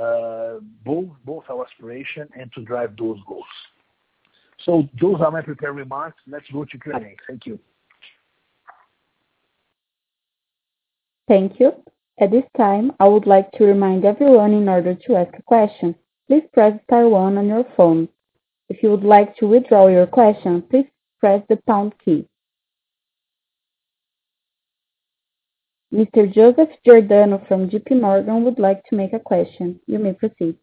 both our aspiration and to drive those goals. So those are my prepared remarks. Let's go to Q&A. Thank you. Thank you. At this time, I would like to remind everyone, in order to ask a question, please press star 1 on your phone. If you would like to withdraw your question, please press the pound key. Mr. Joseph Giordano from JP Morgan would like to make a question. You may proceed.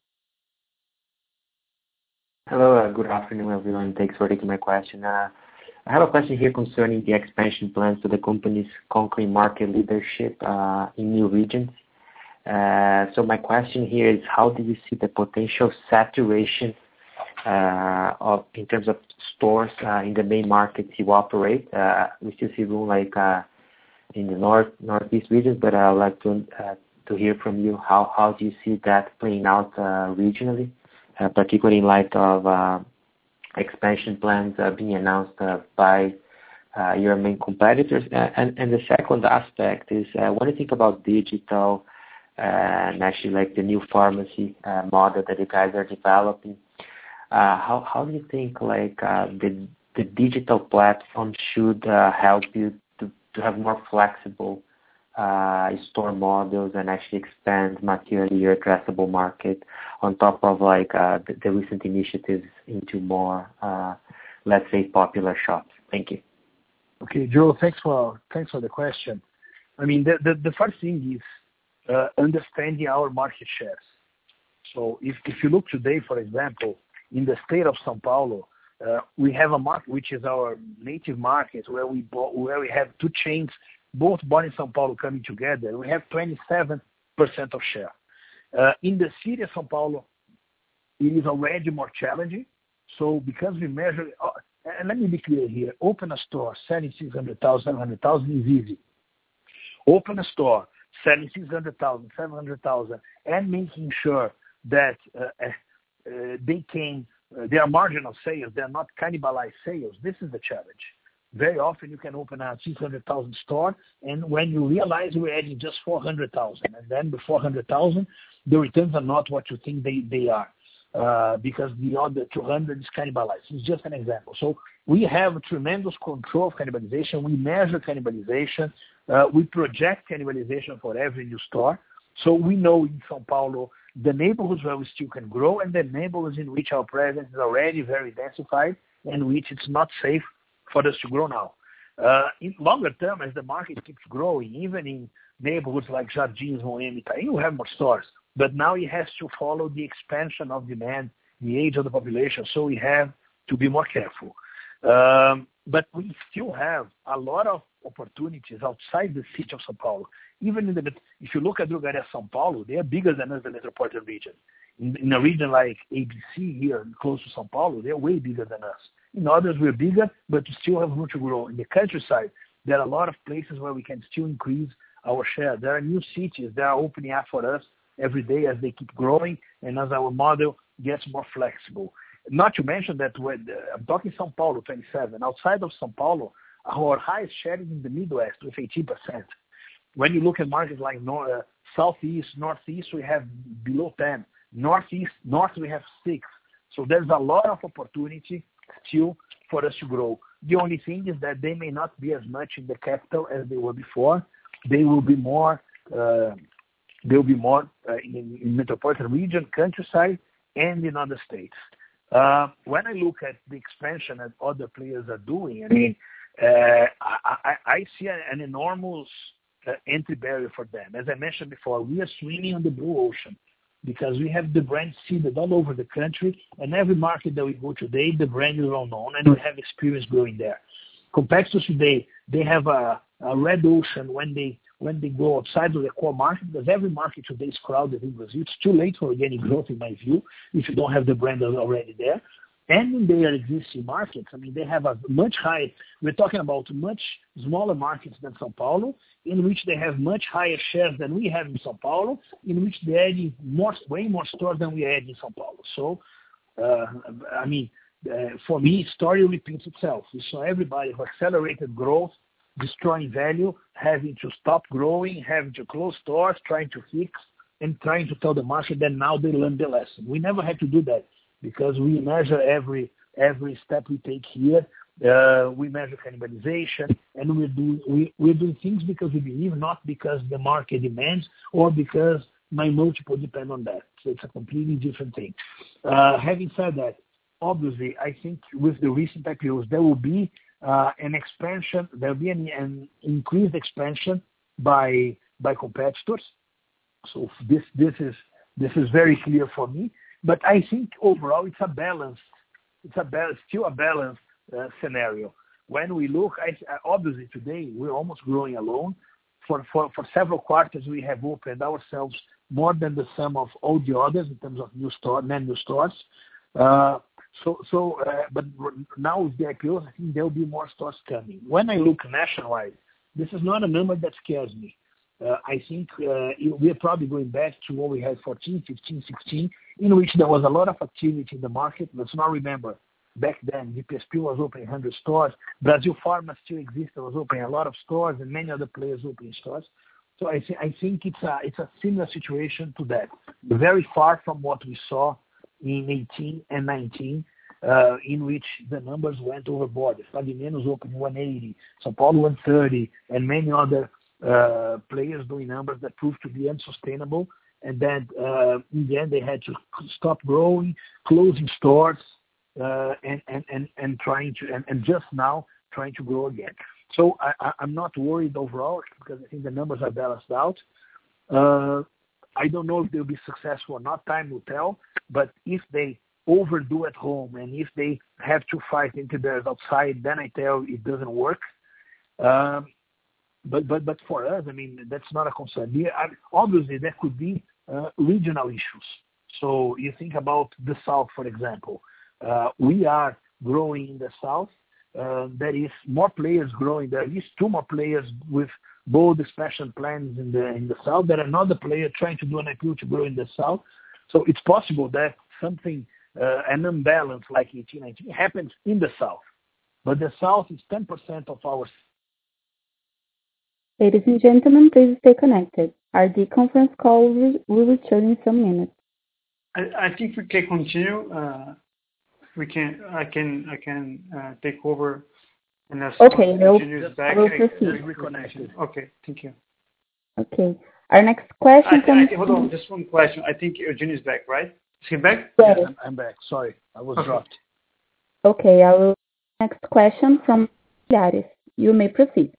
Hello, good afternoon, everyone. Thanks for taking my question. I have a question here concerning the expansion plans for the company's conquering market leadership in new regions. So my question here is, how do you see the potential saturation in terms of stores in the main markets you operate? We still see room like in the northeast regions, but I would like to hear from you how do you see that playing out regionally, particularly in light of expansion plans being announced by your main competitors. And the second aspect is when you think about digital and actually like the new pharmacy model that you guys are developing, how do you think like the digital platform should help you to have more flexible store models and actually expand materially your addressable market on top of like the recent initiatives into more let's say popular shops? Thank you. Okay, Joe, thanks for the question. I mean, the first thing is understanding our market shares. So if you look today, for example, in the state of São Paulo, we have a market which is our native market where we have two chains, both born in São Paulo coming together. We have 27% of share. In the city of São Paulo, it is already more challenging. So because we measure, and let me be clear here, open a store selling 600,000, 700,000 is easy. Open a store selling 600,000, 700,000, and making sure that they are marginal sales, they are not cannibalized sales. This is the challenge. Very often you can open a 600,000 store, and when you realize we're adding just 400,000, and then the 400,000, the returns are not what you think they are, because the other 200 is cannibalized. It's just an example. So we have tremendous control of cannibalization. We measure cannibalization. We project cannibalization for every new store. So we know in São Paulo the neighborhoods where we still can grow and the neighborhoods in which our presence is already very densified and which it's not safe for us to grow now. In longer term, as the market keeps growing, even in neighborhoods like Jardins, Moema, Itaim, we have more stores. But now it has to follow the expansion of demand, the age of the population, so we have to be more careful. But we still have a lot of opportunities outside the city of São Paulo. Even if you look at Drogaria São Paulo, they are bigger than us, the metropolitan region. In a region like ABC here, close to São Paulo, they are way bigger than us. In others, we're bigger, but we still have room to grow. In the countryside, there are a lot of places where we can still increase our share. There are new cities that are opening up for us every day as they keep growing and as our model gets more flexible. Not to mention that when I'm talking São Paulo, 27. Outside of São Paulo, our highest share is in the Midwest with 18%. When you look at markets like Southeast, Northeast, we have below 10. North we have 6. So there's a lot of opportunity still for us to grow. The only thing is that they may not be as much in the capital as they were before. They will be more. They'll be more in metropolitan region, countryside, and in other states. When I look at the expansion that other players are doing, I mean, I see an enormous entry barrier for them. As I mentioned before, we are swimming on the blue ocean because we have the brand seeded all over the country, and every market that we go today, the brand is well known, and we have experience growing there. Competitors today, they have a red ocean when they go outside of the core market, because every market today is crowded in Brazil. It's too late for organic growth, in my view, if you don't have the brand already there. And in their existing markets, I mean, they have a much higher, we're talking about much smaller markets than São Paulo, in which they have much higher shares than we have in São Paulo, in which they're adding way more stores than we add in São Paulo. So, I mean, for me, story repeats itself. We saw everybody who accelerated growth, destroying value, having to stop growing, having to close stores, trying to fix, and trying to tell the market that now they learned the lesson. We never had to do that because we measure every step we take here. We measure cannibalization, and we're doing things because we believe, not because the market demands or because my multiple depend on that. So it's a completely different thing. Having said that, obviously, I think with the recent IPOs, there will be an expansion, there will be an increased expansion by competitors. So this is very clear for me. But I think overall it's still a balanced scenario. When we look, obviously today we're almost growing alone. For several quarters we have opened ourselves more than the sum of all the others in terms of net new stores. But now with the IPOs, I think there will be more stores coming. When I look nationwide, this is not a number that scares me. I think we are probably going back to what we had 14, 15, 16, in which there was a lot of activity in the market. Let's not remember, back then, GPSP was opening 100 stores. Brazil Pharma still existed, was opening a lot of stores, and many other players opening stores. So I think it's a similar situation to that. Very far from what we saw in 18 and 19, in which the numbers went overboard. Pague Menos opened 180, São Paulo 130, and many other players doing numbers that proved to be unsustainable, and then in the end they had to stop growing, closing stores, and just now trying to grow again. So I'm not worried overall because I think the numbers are balanced out. I don't know if they'll be successful or not. Time will tell. But if they overdo at home and if they have to fight into theirs outside, then I tell you it doesn't work. But for us, I mean, that's not a concern. Obviously, there could be regional issues. So you think about the South, for example. We are growing in the South. There is more players growing. There are at least two more players with bold expansion plans in the South. There are another player trying to do an IPO to grow in the South. So it's possible that something, an imbalance like 1819 happens in the South. But the South is 10% of our. Ladies and gentlemen, please stay connected. RD conference call will return in some minutes. I think we can continue. I can take over. And as okay, Eugenius back, we'll proceed. Reconnected. Okay, thank you. Okay. Our next question comes. Hold on, just one question. I think Eugenius is back, right? Is he back? Yes. Yeah, I'm back. Sorry, I was dropped. Okay, I will. Next question from Yaris. You may proceed.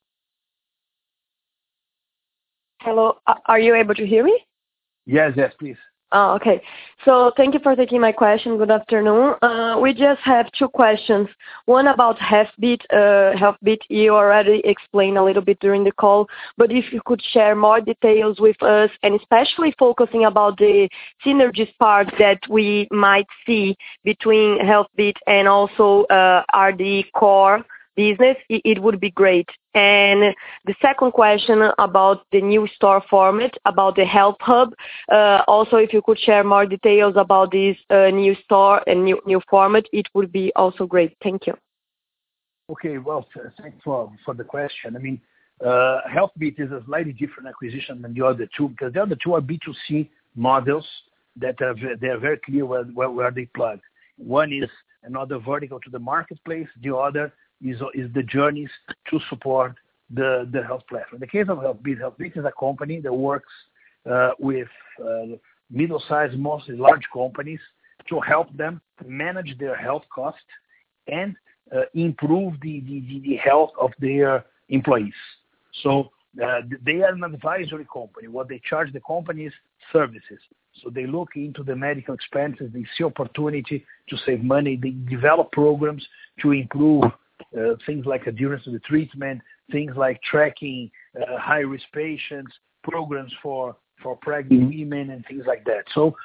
Hello, are you able to hear me? Yes, please. Oh, okay. So thank you for taking my question. Good afternoon. We just have two questions. One about Healthbit. Healthbit, you already explained a little bit during the call, but if you could share more details with us, and especially focusing about the synergies part that we might see between Healthbit and also RD core business, it would be great. And the second question about the new store format, about the Health Hub. Also, if you could share more details about this new store and new format, it would be also great. Thank you. Okay, well, thanks for the question. I mean, Healthbit is a slightly different acquisition than the other two because the other two are B2C models that they are very clear where they plug. One is another vertical to the marketplace. The other is the journeys to support the health platform. In the case of Healthbit is a company that works with middle-sized, mostly large companies to help them manage their health costs and improve the health of their employees. So they are an advisory company. What they charge the company is services. So they look into the medical expenses. They see opportunity to save money. They develop programs to improve things like adherence to the treatment, things like tracking high-risk patients, programs for pregnant women, and things like that. So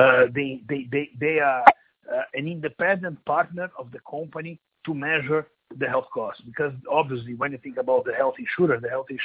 they are an independent partner of the company to measure the health costs. Because obviously, when you think about the health insurer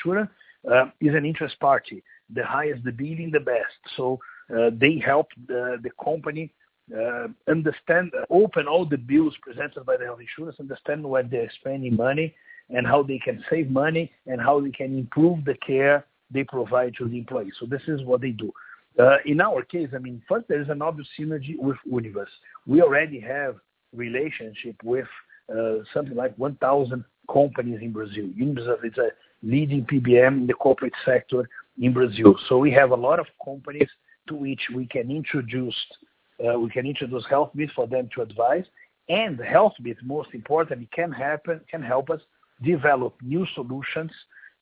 is an interest party. The highest the billing, the best. So they help the company understand, open all the bills presented by the health insurance, understand where they're spending money and how they can save money and how they can improve the care they provide to the employees. So this is what they do. In our case, I mean, first there is an obvious synergy with Univers. We already have relationship with something like 1,000 companies in Brazil. Univers is a leading PBM in the corporate sector in Brazil. So we have a lot of companies to which we can introduce Healthbit for them to advise, and Healthbit, most importantly, can help us develop new solutions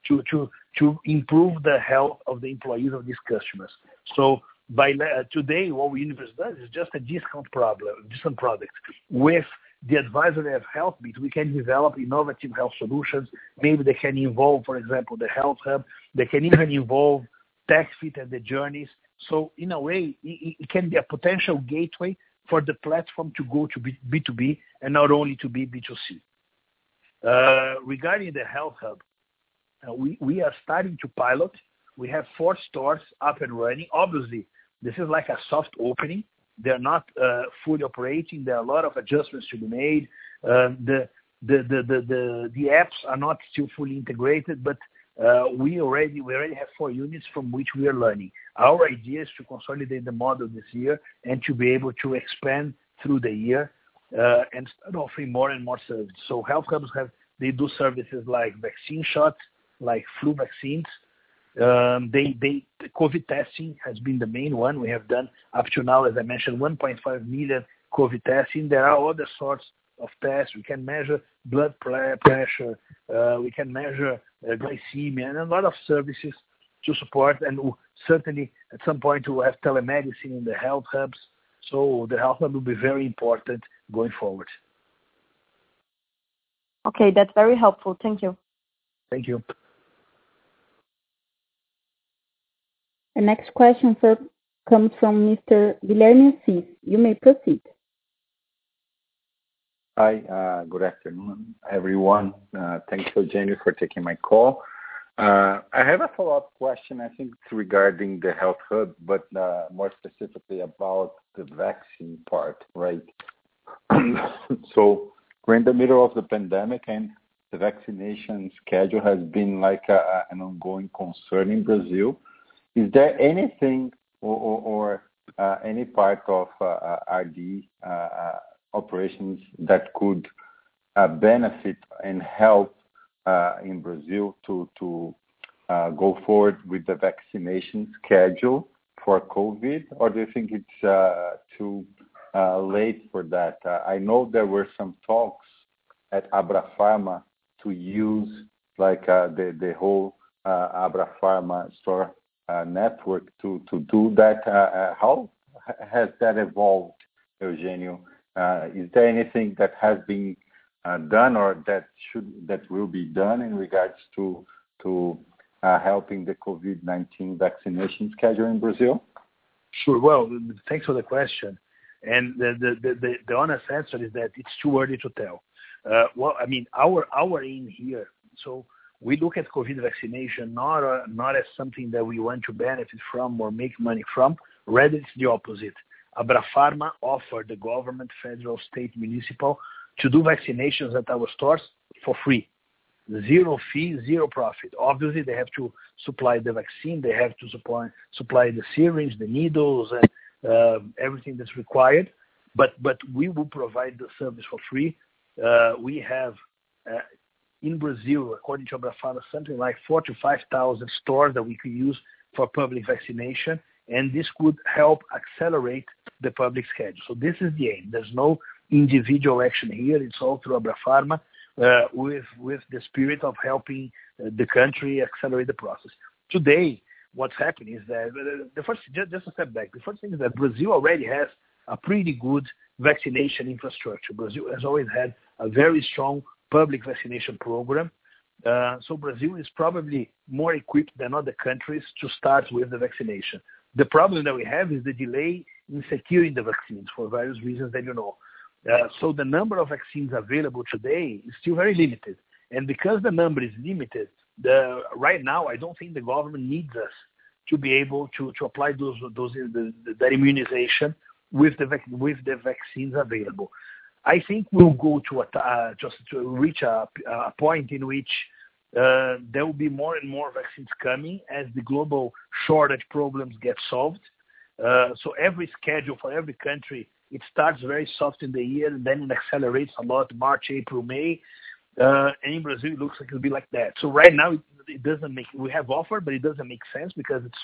to improve the health of the employees of these customers. So by today, what Universe does is just a discount product. With the advisory of HealthBit, we can develop innovative health solutions. Maybe they can involve, for example, the Health Hub. They can even involve TechFit and the journeys. So in a way, it can be a potential gateway for the platform to go to B2B and not only to be B2C. Regarding the Health Hub, we are starting to pilot. We have 4 stores up and running. Obviously, this is like a soft opening. They're not fully operating. There are a lot of adjustments to be made. The apps are not still fully integrated, but we already have 4 units from which we are learning. Our idea is to consolidate the model this year and to be able to expand through the year and start offering more and more services. So Health Hubs they do services like vaccine shots, like flu vaccines. The COVID testing has been the main one. We have done up to now, as I mentioned, 1.5 million COVID testing. There are other sorts of tests. We can measure blood pressure. We can measure glycemia and a lot of services to support. And certainly at some point we'll have telemedicine in the Health Hubs. So the Health Hub will be very important going forward. Okay, that's very helpful. Thank you. Thank you. The next question comes from Mr. Guilherme Assis. You may proceed. Hi, good afternoon, everyone. Thanks, Eugênio, for taking my call. I have a follow-up question. I think it's regarding the Health Hub, but more specifically about the vaccine part, right? So we're in the middle of the pandemic, and the vaccination schedule has been like an ongoing concern in Brazil. Is there anything or any part of RD operations that could benefit and help in Brazil to go forward with the vaccination schedule for COVID, or do you think it's too late for that? I know there were some talks at Abrafarma to use like the whole Abrafarma store network to do that. How has that evolved, Eugênio? Is there anything that has been done or that will be done in regards to helping the COVID-19 vaccination schedule in Brazil? Sure. Well, thanks for the question. And the honest answer is that it's too early to tell. Well, I mean, our aim here, so we look at COVID vaccination not as something that we want to benefit from or make money from. Rather, it's the opposite. Abrafarma offered the government, federal, state, municipal, to do vaccinations at our stores for free. 0 fee, 0 profit. Obviously, they have to supply the vaccine. They have to supply the syringe, the needles, and everything that's required. But we will provide the service for free. We have in Brazil, according to Abrafarma, something like 4,000 to 5,000 stores that we could use for public vaccination, and this could help accelerate the public schedule. So this is the aim. There's no individual action here. It's all through Abrafarma with the spirit of helping the country accelerate the process. Today, what's happening is that just a step back. The first thing is that Brazil already has a pretty good vaccination infrastructure. Brazil has always had a very strong public vaccination program. So Brazil is probably more equipped than other countries to start with the vaccination. The problem that we have is the delay in securing the vaccines for various reasons that you know. So the number of vaccines available today is still very limited. And because the number is limited, right now I don't think the government needs us to be able to apply that immunization with the vaccines available. I think we'll go just to reach a point in which there will be more and more vaccines coming as the global shortage problems get solved. So every schedule for every country, it starts very soft in the year and then it accelerates a lot, March, April, May. And in Brazil, it looks like it'll be like that. So right now, it doesn't we have offer, but it doesn't make sense because it's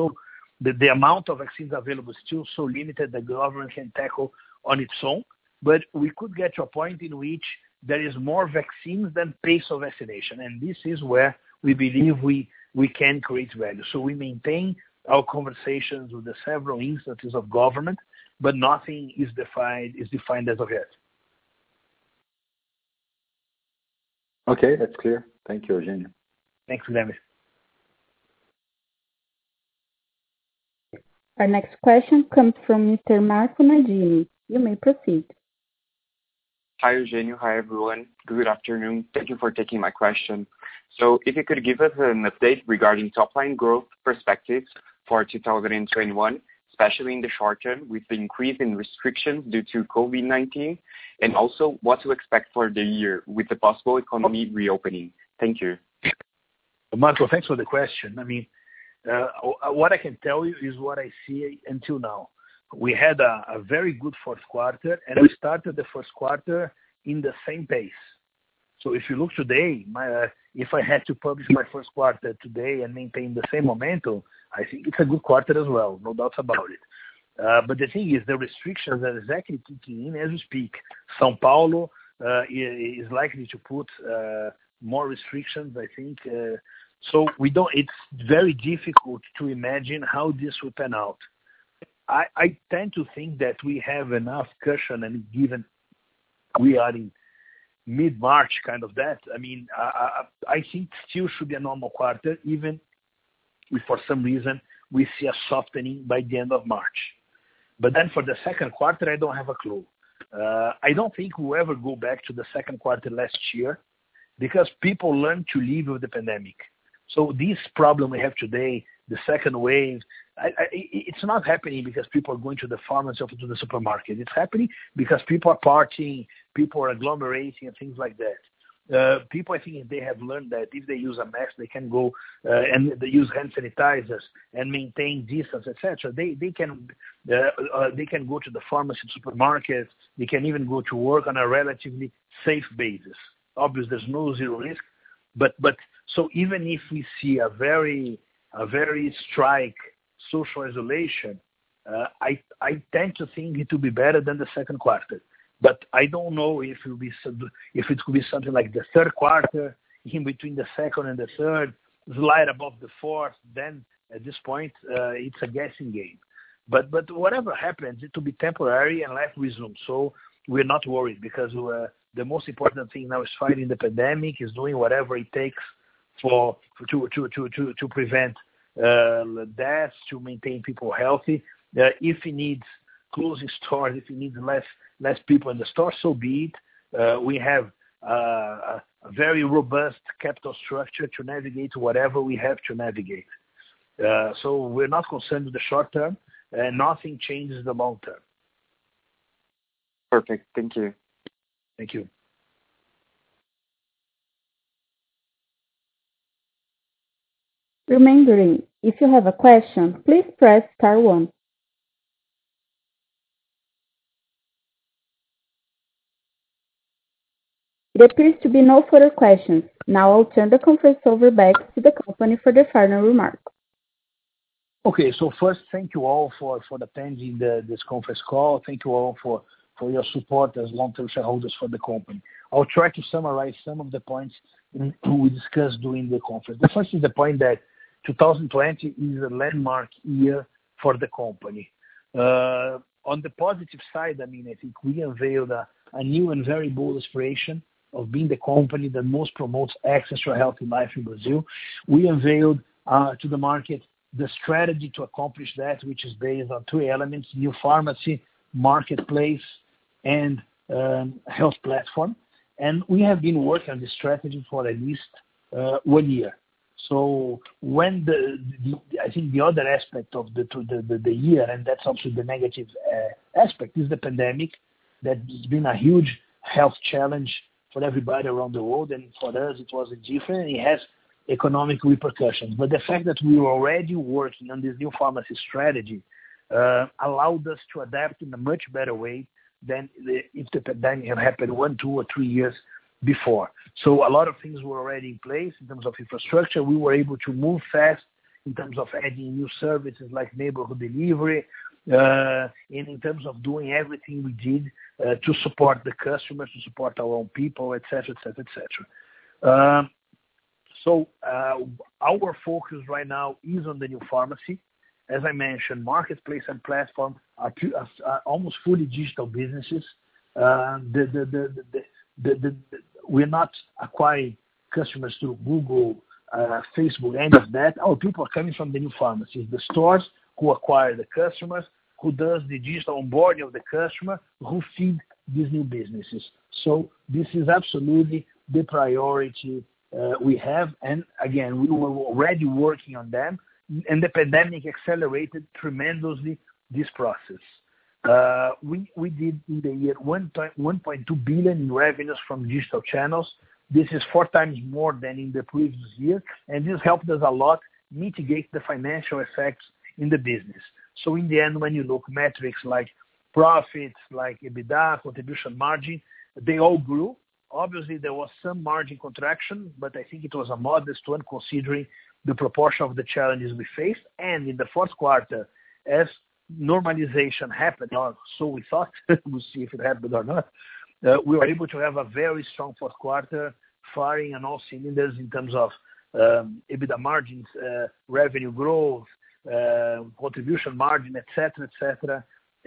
the amount of vaccines available is still so limited that the government can tackle on its own. But we could get to a point in which there is more vaccines than pace of vaccination. And this is where we believe we can create value. So we maintain our conversations with the several instances of government, but nothing is defined as of yet. Okay, that's clear. Thank you, Eugenio. Thanks, Guilherme. Our next question comes from Mr. Marco Nardini. You may proceed. Hi, Eugenio. Hi, everyone. Good afternoon. Thank you for taking my question. So if you could give us an update regarding top-line growth perspectives for 2021, especially in the short term with the increase in restrictions due to COVID-19, and also what to expect for the year with the possible economy reopening. Thank you. Marco, thanks for the question. I mean, what I can tell you is what I see until now. We had a very good fourth quarter, and we started the first quarter in the same pace. So if you look today, if I had to publish my first quarter today and maintain the same momentum, I think it's a good quarter as well, no doubts about it. But the thing is, the restrictions are exactly kicking in as we speak. São Paulo is likely to put more restrictions, I think. So it's very difficult to imagine how this will pan out. I tend to think that we have enough cushion, and given we are in mid-March, kind of that. I mean, I think still should be a normal quarter, even if for some reason we see a softening by the end of March. But then for the second quarter, I don't have a clue. I don't think we'll ever go back to the second quarter last year because people learned to live with the pandemic. So this problem we have today, the second wave, it's not happening because people are going to the pharmacy or to the supermarket. It's happening because people are partying, people are agglomerating and things like that. People, I think, they have learned that if they use a mask, they can go and they use hand sanitizers and maintain distance, etc. They can go to the pharmacy, supermarkets. They can even go to work on a relatively safe basis. Obviously, there's no zero risk, but so even if we see a very strict social isolation, I tend to think it will be better than the second quarter. But I don't know if it will be something like the third quarter, in between the second and the third, slide above the fourth. Then at this point, it's a guessing game. But whatever happens, it will be temporary and life resumes. So we're not worried because the most important thing now is fighting the pandemic, is doing whatever it takes to prevent deaths, to maintain people healthy. If it needs closing stores, if it needs less people in the store, so be it. We have a very robust capital structure to navigate whatever we have to navigate. So we're not concerned with the short term, and nothing changes the long term. Perfect. Thank you. Thank you. Remembering, if you have a question, please press star 1. There appears to be no further questions. Now I'll turn the conference over back to the company for the final remarks. Okay, so first, thank you all for attending this conference call. Thank you all for your support as long-term shareholders for the company. I'll try to summarize some of the points we discussed during the conference. The first is the point that 2020 is a landmark year for the company. On the positive side, I mean, I think we unveiled a new and very bold aspiration of being the company that most promotes access to a healthy life in Brazil. We unveiled to the market the strategy to accomplish that, which is based on 3 elements: new pharmacy, marketplace, and health platform. And we have been working on this strategy for at least 1 year. So when I think the other aspect of the year, and that's also the negative aspect, is the pandemic. That's been a huge health challenge for everybody around the world, and for us it wasn't different. It has economic repercussions. But the fact that we were already working on this new pharmacy strategy allowed us to adapt in a much better way than if the pandemic had happened 1, 2, or 3 years before. So a lot of things were already in place in terms of infrastructure. We were able to move fast in terms of adding new services like neighborhood delivery, and in terms of doing everything we did to support the customers, to support our own people, etc., etc., etc. So our focus right now is on the new pharmacy. As I mentioned, marketplace and platform are almost fully digital businesses. We're not acquiring customers through Google, Facebook, any of that. Our people are coming from the new pharmacies, the stores who acquire the customers, who does the digital onboarding of the customer, who feed these new businesses. So this is absolutely the priority we have. And again, we were already working on them, and the pandemic accelerated tremendously this process. We did in the year 1.2 billion in revenues from digital channels. This is 4 times more than in the previous year, and this helped us a lot mitigate the financial effects in the business. So in the end, when you look metrics like profits, like EBITDA, contribution margin, they all grew. Obviously, there was some margin contraction, but I think it was a modest one considering the proportion of the challenges we faced. And in the fourth quarter, as normalization happened, or so we thought, we'll see if it happened or not, we were able to have a very strong fourth quarter, firing on all cylinders in terms of EBITDA margins, revenue growth, contribution margin, etc., etc.,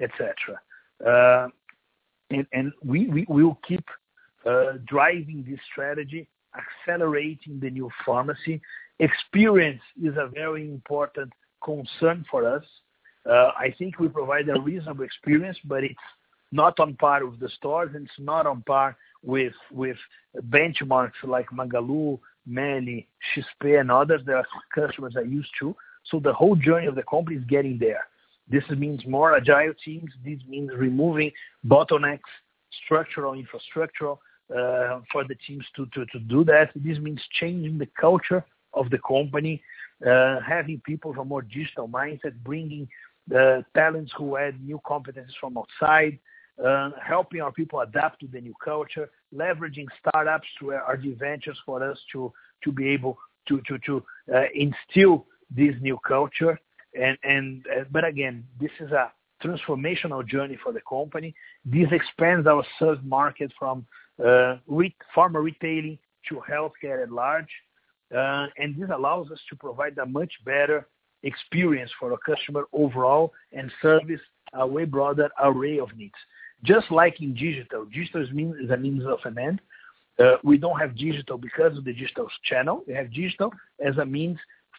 etc. And we will keep driving this strategy, accelerating the new pharmacy. Experience is a very important concern for us. I think we provide a reasonable experience, but it's not on par with the stores, and it's not on par with benchmarks like Magalu, Meli, XP, and others that our customers are used to. So the whole journey of the company is getting there. This means more agile teams. This means removing bottlenecks, structural, infrastructural, for the teams to do that. This means changing the culture of the company, having people from more digital mindset, bringing talents who add new competencies from outside, helping our people adapt to the new culture, leveraging startups to our advantages for us to be able to instill this new culture. But again, this is a transformational journey for the company. This expands our served market from pharma retailing to healthcare at large. And this allows us to provide a much better experience for our customer overall and service a way broader array of needs. Just like in digital is a means of an end. We don't have digital because of the digital channel. We have digital as a means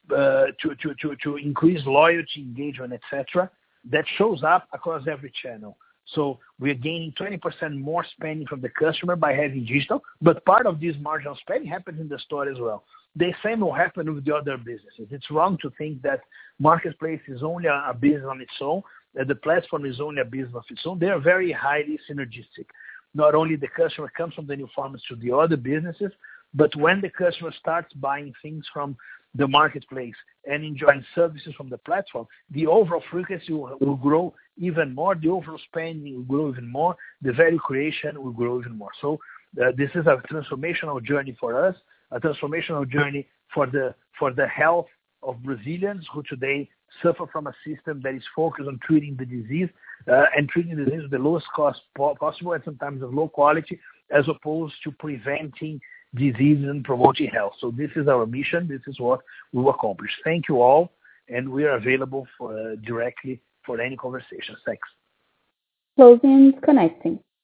to increase loyalty, engagement, etc. That shows up across every channel. So we're gaining 20% more spending from the customer by having digital, but part of this marginal spending happens in the store as well. The same will happen with the other businesses. It's wrong to think that marketplace is only a business on its own, that the platform is only a business of its own. They are very highly synergistic. Not only the customer comes from the new pharmacy to the other businesses, but when the customer starts buying things from the marketplace and enjoying services from the platform, the overall frequency will grow even more, the overall spending will grow even more, the value creation will grow even more. So this is a transformational journey for us, a transformational journey for the health of Brazilians who today suffer from a system that is focused on treating the disease and treating the disease with the lowest cost possible and sometimes of low quality, as opposed to preventing disease and promoting health. So this is our mission. This is what we will accomplish. Thank you all, and we are available directly for any conversations. Thanks. Closing and connecting.